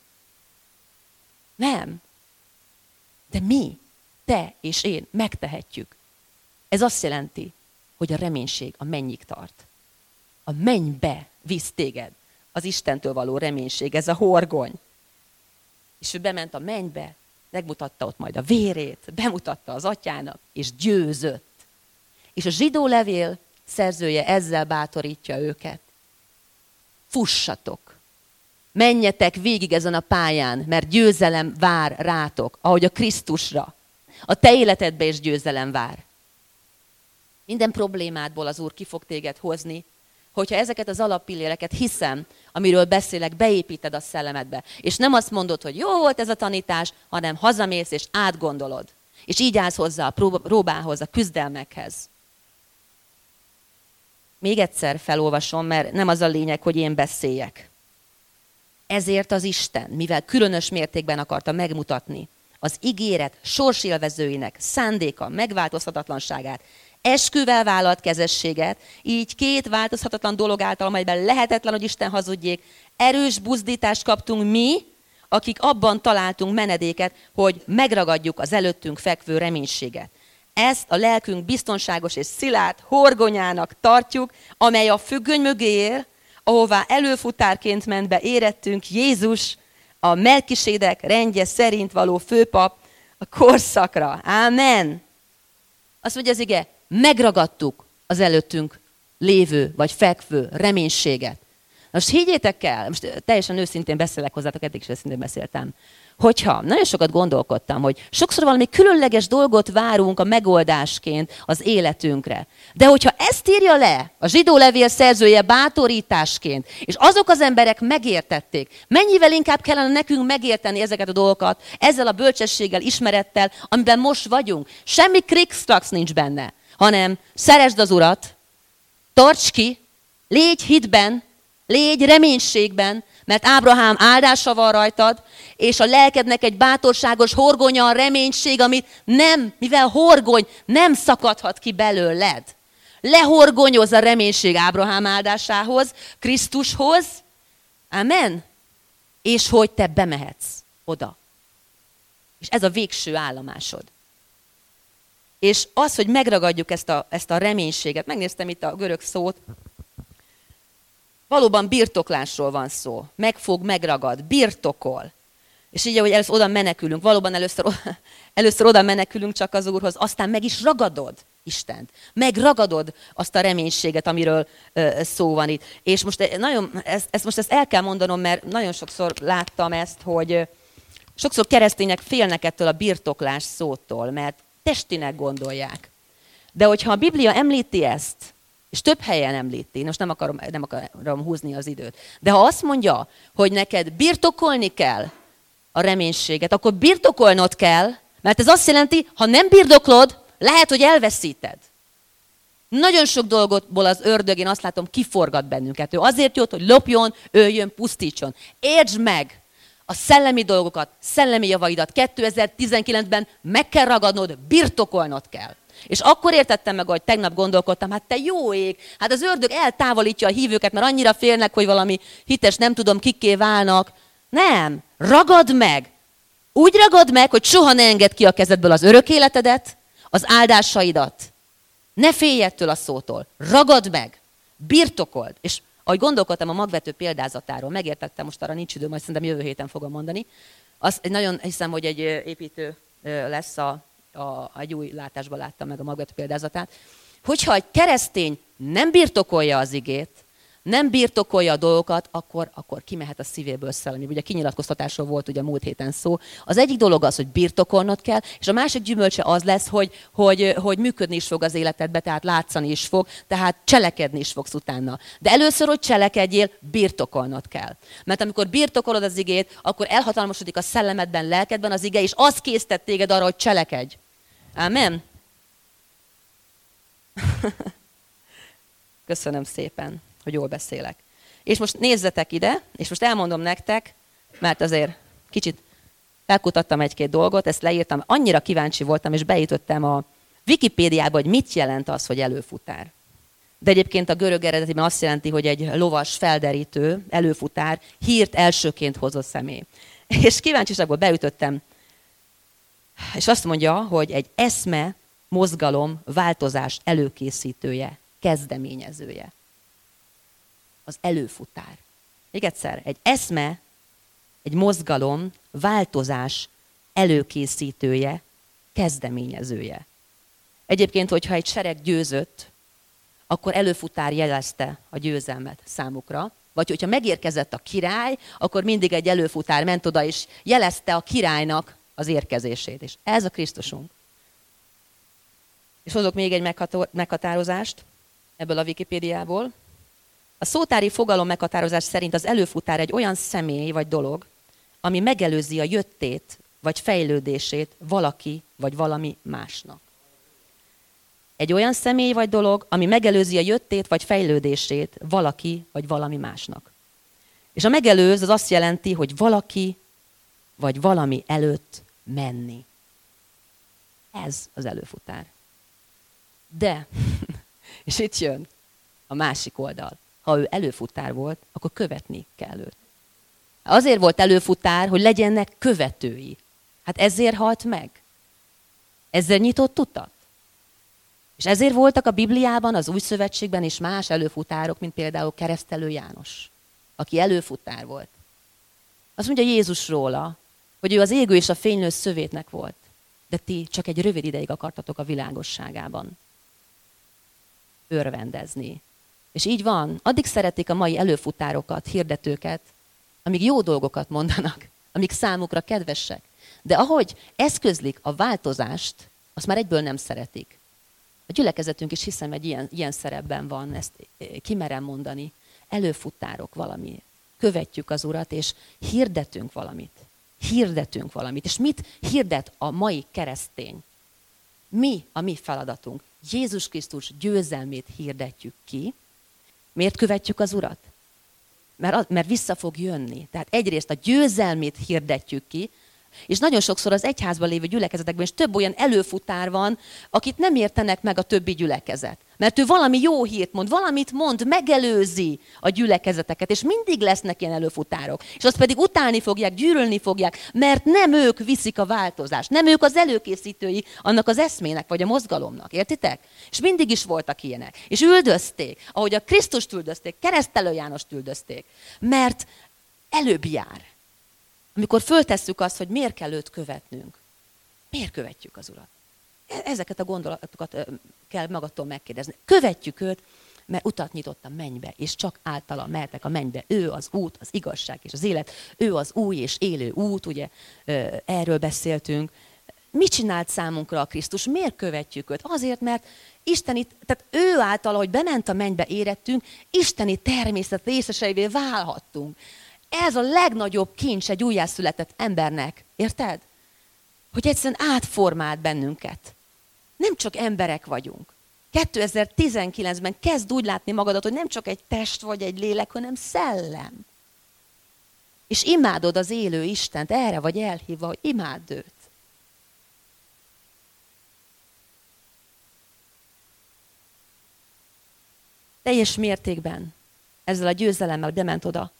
Nem. De mi, te és én megtehetjük. Ez azt jelenti, hogy a reménység a mennyig tart. A mennybe visz téged az Istentől való reménység, ez a horgony. És ő bement a mennybe, megmutatta ott majd a vérét, bemutatta az atyának, és győzött. És a zsidó levél szerzője ezzel bátorítja őket. Fussatok, Menjetek végig ezen a pályán, mert győzelem vár rátok, ahogy a Krisztusra. A te életedbe is győzelem vár. Minden problémádból az Úr ki fog téged hozni, hogyha ezeket az alappilléreket hiszem, amiről beszélek, beépíted a szellemedbe. És nem azt mondod, hogy jó volt ez a tanítás, hanem hazamész és átgondolod. És így állsz hozzá a próbához, a küzdelmekhez. Még egyszer felolvasom, mert nem az a lényeg, hogy én beszéljek. Ezért az Isten, mivel különös mértékben akarta megmutatni az ígéret sorsélvezőinek szándéka, megváltozhatatlanságát, esküvel vállalt kezességet, így két változhatatlan dolog által, amelyben lehetetlen, hogy Isten hazudjék, erős buzdítást kaptunk mi, akik abban találtunk menedéket, hogy megragadjuk az előttünk fekvő reménységet. Ezt a lelkünk biztonságos és szilárd horgonyának tartjuk, amely a függöny mögé ér, ahová előfutárként ment be érettünk Jézus, a Melkisédek rendje szerint való főpap a korszakra. Ámen! Azt mondja az ige, megragadtuk az előttünk lévő vagy fekvő reménységet. Most higgyétek el, most teljesen őszintén beszélek hozzátok, eddig is őszintén beszéltem, hogyha nagyon sokat gondolkodtam, hogy sokszor valami különleges dolgot várunk a megoldásként az életünkre. De hogyha ezt írja le a zsidó levél szerzője bátorításként, és azok az emberek megértették, mennyivel inkább kellene nekünk megérteni ezeket a dolgokat, ezzel a bölcsességgel, ismerettel, amiben most vagyunk. Semmi kriksztrax nincs benne, hanem szeresd az Urat, tarts ki, légy hitben, légy reménységben, mert Ábrahám áldása van rajtad, és a lelkednek egy bátorságos horgonya, reménység, amit nem, mivel horgony, nem szakadhat ki belőled. Lehorgonyoz a reménység Ábrahám áldásához, Krisztushoz, amen, és hogy te bemehetsz oda. És ez a végső állomásod. És az, hogy megragadjuk ezt a reménységet, megnéztem itt a görög szót, valóban birtoklásról van szó. Megfog, megragad, birtokol. És így, ahogy először oda menekülünk, valóban először oda menekülünk csak az Úrhoz, aztán meg is ragadod Istent. Megragadod azt a reménységet, amiről szó van itt. És most ezt el kell mondanom, mert nagyon sokszor láttam ezt, hogy sokszor keresztények félnek ettől a birtoklás szótól, mert testinek gondolják. De hogyha a Biblia említi ezt, és több helyen említi, most nem akarom húzni az időt, de ha azt mondja, hogy neked birtokolni kell a reménységet, akkor birtokolnod kell, mert ez azt jelenti, ha nem birtoklod, lehet, hogy elveszíted. Nagyon sok dolgotból az ördög, én azt látom, kiforgat bennünket. Ő azért jött, hogy lopjon, öljön, pusztítson. Értsd meg a szellemi dolgokat, szellemi javaidat 2019-ben meg kell ragadnod, birtokolnod kell. És akkor értettem meg, hogy tegnap gondolkodtam, hát te jó ég, hát az ördög eltávolítja a hívőket, mert annyira félnek, hogy valami hites, nem tudom, kikké válnak. Nem, ragad meg. Úgy ragad meg, hogy soha ne engedd ki a kezedből az örök életedet, az áldásaidat. Ne félj ettől a szótól. Ragad meg, birtokold. És ahogy gondolkodtam a magvető példázatáról, megértettem, most arra nincs idő, majd szerintem jövő héten fogom mondani. Azt nagyon hiszem, hogy egy építő lesz egy új látásban láttam meg a magvető példázatát, hogyha egy keresztény nem birtokolja az igét, nem birtokolja a dolgokat, akkor kimehet a szívéből szellemi. Ugye kinyilatkoztatásról volt ugye múlt héten szó. Az egyik dolog az, hogy birtokolnod kell, és a másik gyümölcse az lesz, hogy működni is fog az életedbe, tehát látszani is fog, tehát cselekedni is fogsz utána. De először, hogy cselekedjél, birtokolnod kell. Mert amikor birtokolod az igét, akkor elhatalmasodik a szellemedben, lelkedben az ige, és az késztet téged arra, hogy cselekedj. Amen. Köszönöm szépen, hogy jól beszélek. És most nézzetek ide, és most elmondom nektek, mert azért kicsit felkutattam egy-két dolgot, ezt leírtam, annyira kíváncsi voltam, és beütöttem a Wikipédiába, hogy mit jelent az, hogy előfutár. De egyébként a görög eredetiben azt jelenti, hogy egy lovas felderítő, előfutár, hírt elsőként hozott személy. És kíváncsiságból beütöttem, és azt mondja, hogy egy eszme, mozgalom, változás előkészítője, kezdeményezője. Az előfutár. Még egyszer, egy eszme, egy mozgalom, változás előkészítője, kezdeményezője. Egyébként, hogyha egy sereg győzött, akkor előfutár jelezte a győzelmet számukra, Vagy hogyha megérkezett a király, akkor mindig egy előfutár ment oda, és jelezte a királynak az érkezését. És ez a Krisztusunk. És hozok még egy meghatározást ebből a Wikipédiából. A szótári fogalom meghatározás szerint az előfutár egy olyan személy vagy dolog, ami megelőzi a jöttét vagy fejlődését valaki vagy valami másnak. Egy olyan személy vagy dolog, ami megelőzi a jöttét vagy fejlődését valaki vagy valami másnak. És a megelőz az azt jelenti, hogy valaki vagy valami előtt menni. Ez az előfutár. De, és itt jön a másik oldal. Ha ő előfutár volt, akkor követni kell őt. Azért volt előfutár, hogy legyenek követői. Hát ezért halt meg. Ezzel nyitott utat. És ezért voltak a Bibliában, az Új Szövetségben is más előfutárok, mint például Keresztelő János, aki előfutár volt. Azt mondja Jézus róla, hogy ő az égő és a fénylő szövétnek volt, de ti csak egy rövid ideig akartatok a világosságában örvendezni. És így van, addig szeretik a mai előfutárokat, hirdetőket, amíg jó dolgokat mondanak, amíg számukra kedvesek. De ahogy eszközlik a változást, azt már egyből nem szeretik. A gyülekezetünk is hiszem egy ilyen szerepben van, ezt kimerem mondani. Előfutárok valami. Követjük az Urat, és hirdetünk valamit. Hirdetünk valamit. És mit hirdet a mai keresztény? Mi a mi feladatunk? Jézus Krisztus győzelmét hirdetjük ki. Miért követjük az Urat? Mert vissza fog jönni. Tehát egyrészt a győzelmét hirdetjük ki, és nagyon sokszor az egyházban lévő gyülekezetekben is több olyan előfutár van, akit nem értenek meg a többi gyülekezet. Mert ő valami jó hírt mond, valamit mond, megelőzi a gyülekezeteket, és mindig lesznek ilyen előfutárok. És azt pedig utálni fogják, gyűlölni fogják, mert nem ők viszik a változást, nem ők az előkészítői annak az eszmének, vagy a mozgalomnak, értitek? És mindig is voltak ilyenek. És üldözték, ahogy a Krisztust üldözték, Keresztelő Jánost üldözték, mert előbb jár. Amikor föltesszük azt, hogy miért kell őt követnünk. Miért követjük az Urat? Ezeket a gondolatokat kell magadtól megkérdezni. Követjük őt, mert utat nyitott a mennybe, és csak általa mehetek a mennybe. Ő az út, az igazság és az élet. Ő az új és élő út, ugye erről beszéltünk. Mit csinált számunkra a Krisztus? Miért követjük őt? Azért, mert isteni, tehát ő által, hogy bement a mennybe érettünk, isteni természet részeseivé válhattunk. Ez a legnagyobb kincs egy újjászületett embernek. Érted? Hogy egyszerűen átformált bennünket. Nem csak emberek vagyunk. 2019-ben kezd úgy látni magadat, hogy nem csak egy test vagy egy lélek, hanem szellem. És imádod az élő Istent, erre vagy elhívva, hogy imádd őt. Teljes mértékben ezzel a győzelemmel bement oda.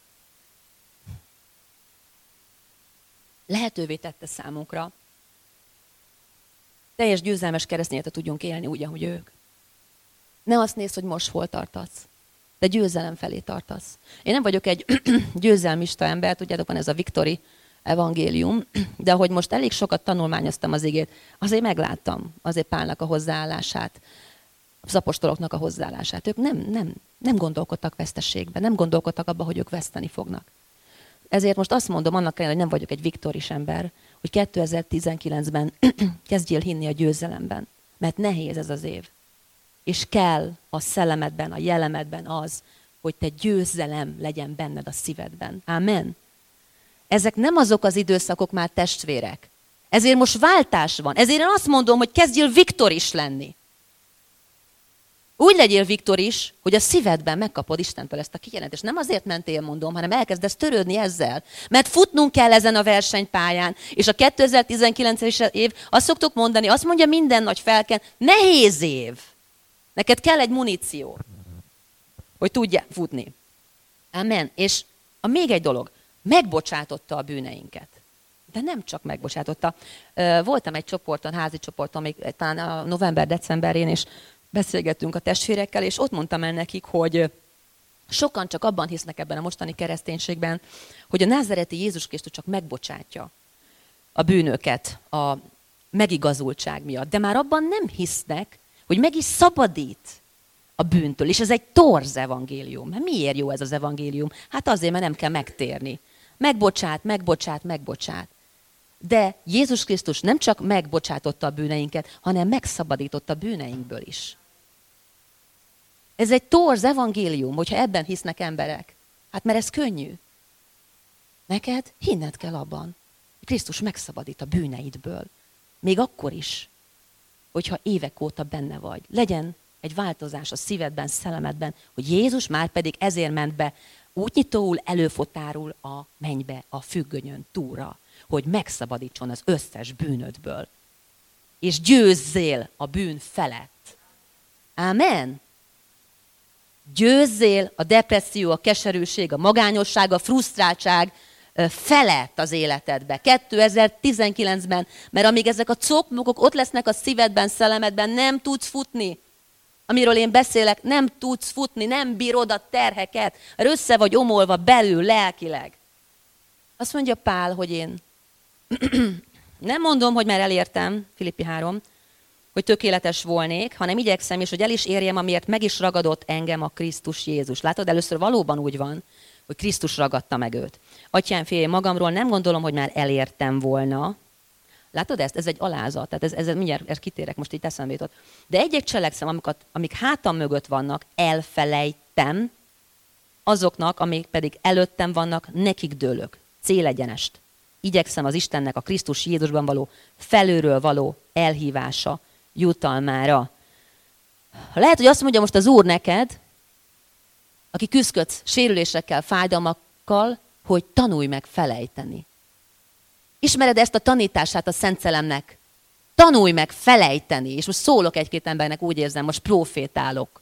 Lehetővé tette számunkra, teljes győzelmes keresztényetet tudjunk élni úgy, ahogy ők. Ne azt nézd, hogy most hol tartasz, de győzelem felé tartasz. Én nem vagyok egy győzelmista ember, tudjátok, van ez a Viktori evangélium, de ahogy most elég sokat tanulmányoztam az igét, azért megláttam azért Pálnak a hozzáállását, az apostoloknak a hozzáállását. Ők nem gondolkodtak veszteségben, nem gondolkodtak abba, hogy ők veszteni fognak. Ezért most azt mondom, annak ellenére, hogy nem vagyok egy viktoris ember, hogy 2019-ben kezdjél hinni a győzelemben. Mert nehéz ez az év. És kell a szellemedben, a jellemedben az, hogy te győzelem legyen benned a szívedben. Amen. Ezek nem azok az időszakok már, testvérek. Ezért most váltás van. Ezért én azt mondom, hogy kezdjél viktoris lenni. Úgy legyél viktoris, hogy a szívedben megkapod Istentől ezt a kijelentést. Nem azért mentél, mondom, hanem elkezdesz törődni ezzel. Mert futnunk kell ezen a versenypályán. És a 2019-es év, azt szoktuk mondani, azt mondja minden nagy felken, nehéz év. Neked kell egy muníció, hogy tudjál futni. Amen. És még egy dolog, megbocsátotta a bűneinket. De nem csak megbocsátotta. Voltam egy csoporton, házi csoporton, még talán a november-decemberén, és beszélgettünk a testvérekkel, és ott mondtam el nekik, hogy sokan csak abban hisznek ebben a mostani kereszténységben, hogy a názáreti Jézus Krisztus csak megbocsátja a bűnöket a megigazultság miatt. De már abban nem hisznek, hogy meg is szabadít a a bűntől. És ez egy torz evangélium. Miért jó ez az evangélium? Hát azért, mert nem kell megtérni. Megbocsát. De Jézus Krisztus nem csak megbocsátotta a bűneinket, hanem megszabadította a bűneinkből is. Ez egy torz evangélium, hogyha ebben hisznek emberek. Hát mert ez könnyű. Neked hinned kell abban, hogy Krisztus megszabadít a bűneidből. Még akkor is, hogyha évek óta benne vagy. Legyen egy változás a szívedben, szellemedben, hogy Jézus már pedig ezért ment be útnyitóul, előfotárul a mennybe, a függönyön túlra, hogy megszabadítson az összes bűnödből. És győzzél a bűn felett. Ámen? Győzzél a depresszió, a keserűség, a magányosság, a frusztráltság felett az életedbe. 2019-ben, mert amíg ezek a cokmokok ott lesznek a szívedben, szellemedben, nem tudsz futni. Amiről én beszélek, nem tudsz futni, nem bírod a terheket, össze vagy omolva belül, lelkileg. Azt mondja Pál, hogy én nem mondom, hogy már elértem, Filippi 3, hogy tökéletes volnék, hanem igyekszem, és hogy el is érjem, amiért meg is ragadott engem a Krisztus Jézus. Látod, először valóban úgy van, hogy Krisztus ragadta meg őt. Atyám, fiam, magamról nem gondolom, hogy már elértem volna. Látod ezt? Ez egy alázat. Tehát ez mindjárt kitérek, most így eszembe jutott. De egy-egy cselekszem, amik hátam mögött vannak, elfelejtem, azoknak, amik pedig előttem vannak, nekik dőlök. Célegyenest. Igyekszem az Istennek a Krisztus Jézusban való felülről való elhívása, jutalmára. Lehet, hogy azt mondja most az Úr neked, aki küzdködsz sérülésekkel, fájdalmakkal, hogy tanulj meg felejteni. Ismered ezt a tanítását a Szent Szellemnek? Tanulj meg felejteni. És most szólok egy-két embernek, úgy érzem, most profétálok.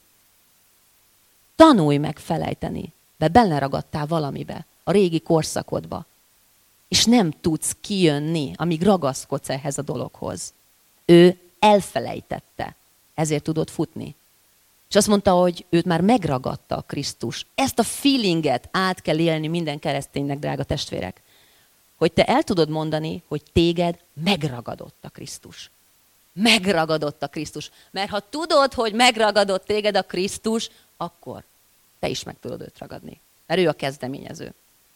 Tanulj meg felejteni, mert beleragadtál valamibe, a régi korszakodba. És nem tudsz kijönni, amíg ragaszkodsz ehhez a dologhoz. Ő elfelejtette, ezért tudod futni. És azt mondta, hogy őt már megragadta a Krisztus. Ezt a feelinget át kell élni minden kereszténynek, drága testvérek. Hogy te el tudod mondani, hogy téged megragadott a Krisztus. Megragadott a Krisztus. Mert ha tudod, hogy megragadott téged a Krisztus, akkor te is meg tudod őt ragadni. Mert ő a kezdeményező.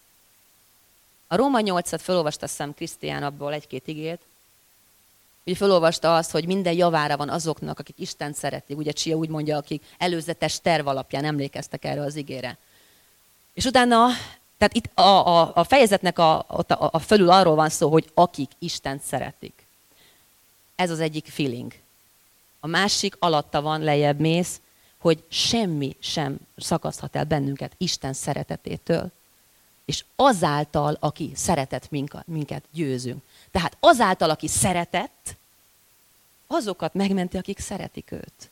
A Róma 8-at felolvasta szem Krisztián abból egy-két igét. Ugye felolvasta azt, hogy minden javára van azoknak, akik Istent szeretik. Ugye Csia úgy mondja, akik előzetes terv alapján emlékeztek erre az igére. És utána, tehát itt a fejezetnek a fölül arról van szó, hogy akik Istent szeretik. Ez az egyik feeling. A másik alatta van, lejjebb mész, hogy semmi sem szakaszthat el bennünket Isten szeretetétől. És azáltal, aki szeretett minket, győzünk. Tehát azáltal, aki szeretett, azokat megmenti, akik szeretik őt.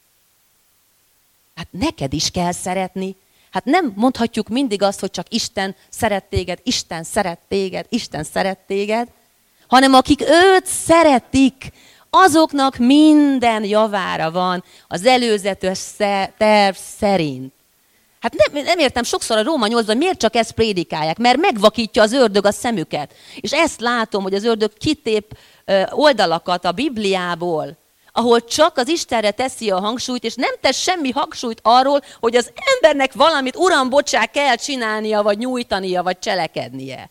Hát neked is kell szeretni. Hát nem mondhatjuk mindig azt, hogy csak Isten szeret téged, Isten szeret téged, Isten szeret téged, hanem akik őt szeretik, azoknak minden javára van az előzetes terv szerint. Hát nem értem, sokszor a Róma 8-ban miért csak ezt prédikálják, mert megvakítja az ördög a szemüket. És ezt látom, hogy az ördög kitép oldalakat a Bibliából, ahol csak az Istenre teszi a hangsúlyt, és nem tesz semmi hangsúlyt arról, hogy az embernek valamit, Uram, bocsák, kell csinálnia, vagy nyújtania, vagy cselekednie.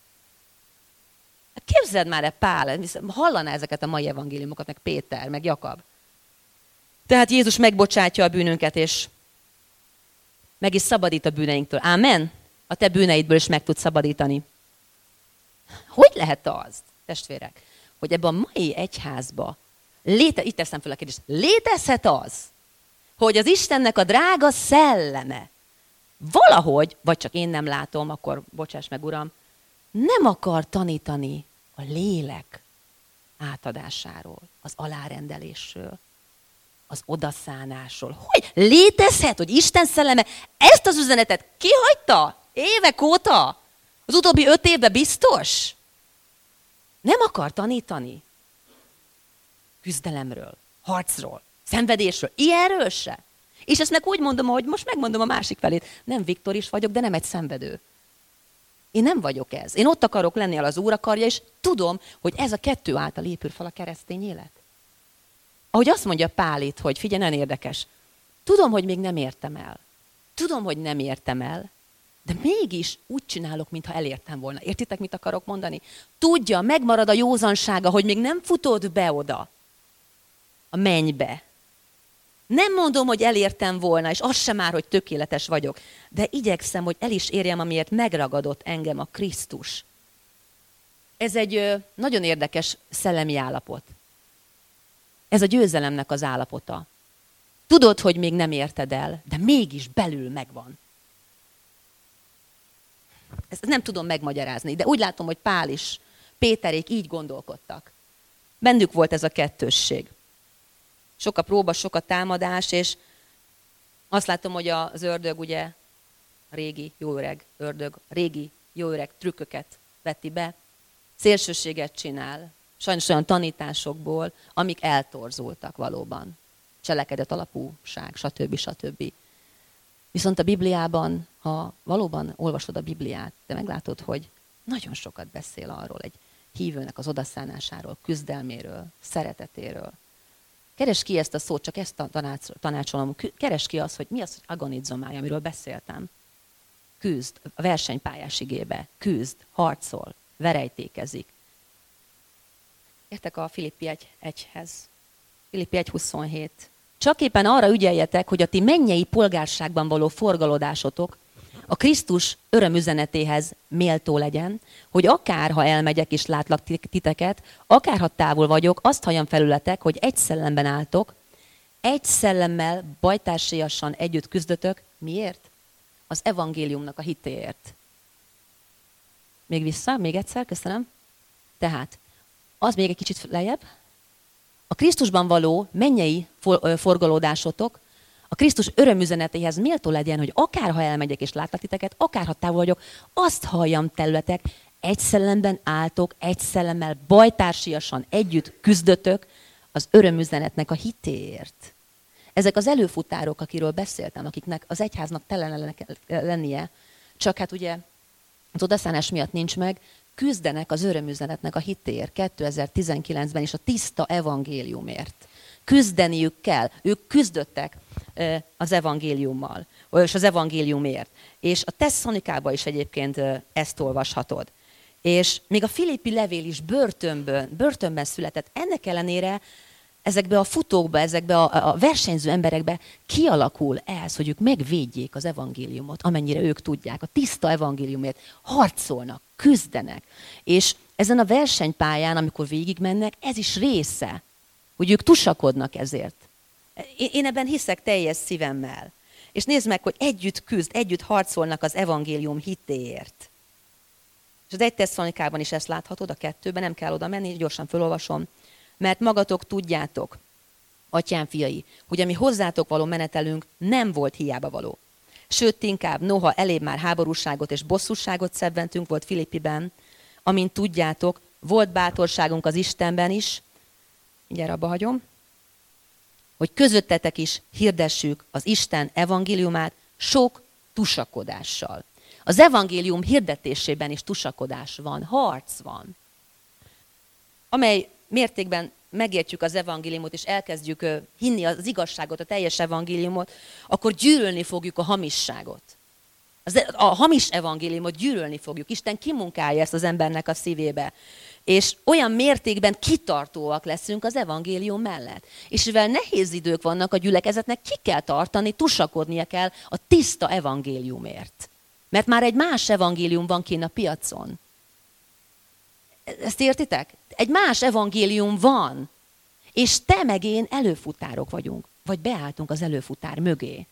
Képzeld már Pál, hallaná ezeket a mai evangéliumokat, meg Péter, meg Jakab. Tehát Jézus megbocsátja a bűnünket, és meg is szabadít a bűneinktől. Ámen? A te bűneidből is meg tudsz szabadítani. Hogy lehet az, testvérek, hogy ebben a mai egyházba itt teszem fel a kérdést, létezhet az, hogy az Istennek a drága szelleme valahogy, vagy csak én nem látom, akkor bocsáss meg, Uram, nem akar tanítani a lélek átadásáról, az alárendelésről, az odaszánásról. Hogy létezhet, hogy Isten szelleme ezt az üzenetet kihagyta évek óta? Az utóbbi 5 évben biztos? Nem akar tanítani küzdelemről, harcról, szenvedésről, ilyenről se. És ezt meg úgy mondom, hogy most megmondom a másik felét. Nem Viktor is vagyok, de nem egy szenvedő. Én nem vagyok ez. Én ott akarok lenni, az Úr akarja, és tudom, hogy ez a 2 által épül fel a keresztény élet. Ahogy azt mondja Pál itt, hogy figyelj, nagyon érdekes. Tudom, hogy még nem értem el. Tudom, hogy nem értem el, de mégis úgy csinálok, mintha elértem volna. Értitek, mit akarok mondani? Tudja, megmarad a józansága, hogy még nem futott be oda, a mennybe. Nem mondom, hogy elértem volna, és az sem már, hogy tökéletes vagyok, de igyekszem, hogy el is érjem, amiért megragadott engem a Krisztus. Ez egy nagyon érdekes szellemi állapot. Ez a győzelemnek az állapota. Tudod, hogy még nem érted el, de mégis belül megvan. Ezt nem tudom megmagyarázni, de úgy látom, hogy Pál is, Péterék így gondolkodtak. Bennük volt ez a kettősség. Sok a próba, sok a támadás, és azt látom, hogy az ördög, ugye, a régi, jó öreg ördög, régi, jó öreg trükköket veti be, szélsőséget csinál, sajnos olyan tanításokból, amik eltorzultak valóban. Cselekedet alapúság, stb. Viszont a Bibliában, ha valóban olvasod a Bibliát, te meglátod, hogy nagyon sokat beszél arról, egy hívőnek az odaszánásáról, küzdelméről, szeretetéről. Keresd ki ezt a szót, csak ezt a tanácsolom. Keresd ki azt, hogy mi az, hogy agonizomája, amiről beszéltem. Küzd, a versenypályás igébe. Küzd, harcol, verejtékezik. Értek a Filippi 1-hez. Filippi 1:27. Csak éppen arra ügyeljetek, hogy a ti mennyei polgárságban való forgalodásotok a Krisztus örömüzenetéhez méltó legyen, hogy akár ha elmegyek és látlak titeket, akár ha távol vagyok, azt halljam felületek, hogy egy szellemben álltok, egy szellemmel bajtársiasan együtt küzdötök. Miért? Az evangéliumnak a hitéért. Még vissza, még egyszer, köszönöm. Tehát, az még egy kicsit lejjebb. A Krisztusban való mennyei forgalódásotok a Krisztus örömüzenetéhez méltó legyen, hogy akárha elmegyek és látlak titeket, akárha távol vagyok, azt halljam területek, egy szellemben álltok, egy szellemmel bajtársiasan együtt küzdötök az örömüzenetnek a hitéért. Ezek az előfutárok, akiről beszéltem, akiknek az egyháznak tele lennie, csak hát ugye az odaszánás miatt nincs meg, küzdenek az örömüzenetnek a hitéért 2019-ben is a tiszta evangéliumért. Küzdeniük kell. Ők küzdöttek az evangéliummal, és az evangéliumért. És a Tesszalonikában is egyébként ezt olvashatod. És még a Filippi levél is börtönben született. Ennek ellenére ezekbe a futókba, ezekbe a versenyző emberekbe kialakul ez, hogy ők megvédjék az evangéliumot, amennyire ők tudják. A tiszta evangéliumért harcolnak, küzdenek. És ezen a versenypályán, amikor végigmennek, ez is része, hogy ők tusakodnak ezért. Én ebben hiszek teljes szívemmel. És nézd meg, hogy együtt küzd, együtt harcolnak az evangélium hitéért. És az 1 Tesszalonikában is ezt láthatod, a 2-ben, nem kell oda menni, gyorsan felolvasom. Mert magatok tudjátok, atyám fiai, hogy ami hozzátok való menetelünk nem volt hiába való. Sőt, inkább, noha elébb már háborúságot és bosszúságot szenvedtünk volt Filippiben, amint tudjátok, volt bátorságunk az Istenben is, mindjárt abba hagyom, hogy közöttetek is hirdessük az Isten evangéliumát sok tusakodással. Az evangélium hirdetésében is tusakodás van, harc van. Amely mértékben megértjük az evangéliumot, és elkezdjük hinni az igazságot, a teljes evangéliumot, akkor gyűlölni fogjuk a hamisságot. A hamis evangéliumot gyűlölni fogjuk. Isten kimunkálja ezt az embernek a szívébe. És olyan mértékben kitartóak leszünk az evangélium mellett. És mivel nehéz idők vannak a gyülekezetnek, ki kell tartani, tusakodnia kell a tiszta evangéliumért. Mert már egy más evangélium van kint a piacon. Ezt értitek? Egy más evangélium van. És te meg én előfutárok vagyunk. Vagy beálltunk az előfutár mögé.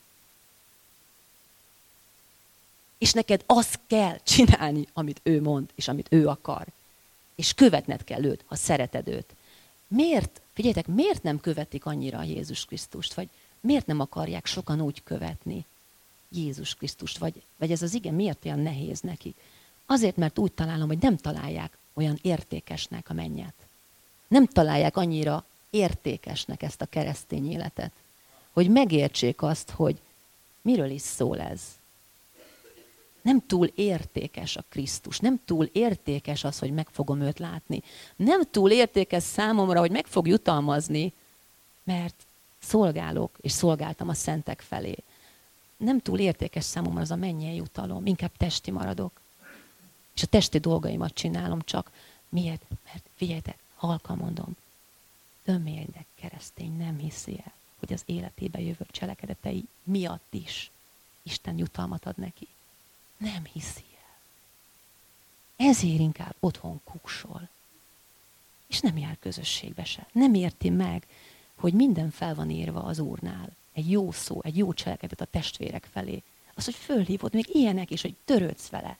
És neked azt kell csinálni, amit ő mond, és amit ő akar. És követned kell őt, ha szereted őt. Miért, figyeljetek, miért nem követik annyira Jézus Krisztust? Vagy miért nem akarják sokan úgy követni Jézus Krisztust? Vagy ez az ige miért olyan nehéz nekik? Azért, mert úgy találom, hogy nem találják olyan értékesnek a mennyet. Nem találják annyira értékesnek ezt a keresztény életet, hogy megértsék azt, hogy miről is szól ez. Nem túl értékes a Krisztus, nem túl értékes az, hogy meg fogom őt látni. Nem túl értékes számomra, hogy meg fog jutalmazni, mert szolgálok, és szolgáltam a szentek felé. Nem túl értékes számomra az a mennyei jutalom, inkább testi maradok. És a testi dolgaimat csinálom csak. Miért? Mert figyeljetek, halkan mondom, töménynek keresztény nem hiszi el, hogy az életébe jövő cselekedetei miatt is Isten jutalmat ad neki. Nem hiszi el. Ezért inkább otthon kuksol. És nem jár közösségbe se. Nem érti meg, hogy minden fel van írva az Úrnál. Egy jó szó, egy jó cselekedet a testvérek felé. Az, hogy fölhívod, még ilyenek is, hogy törődsz vele.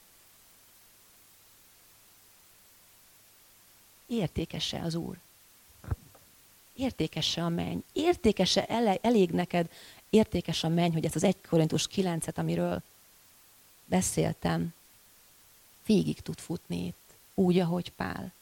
Értékes-e az Úr? Értékes-e a menny? Értékes-e elég neked? Értékes a menny, hogy ezt az 1 Korintus 9-et, amiről beszéltem, végig tud futni itt, úgy, ahogy Pál.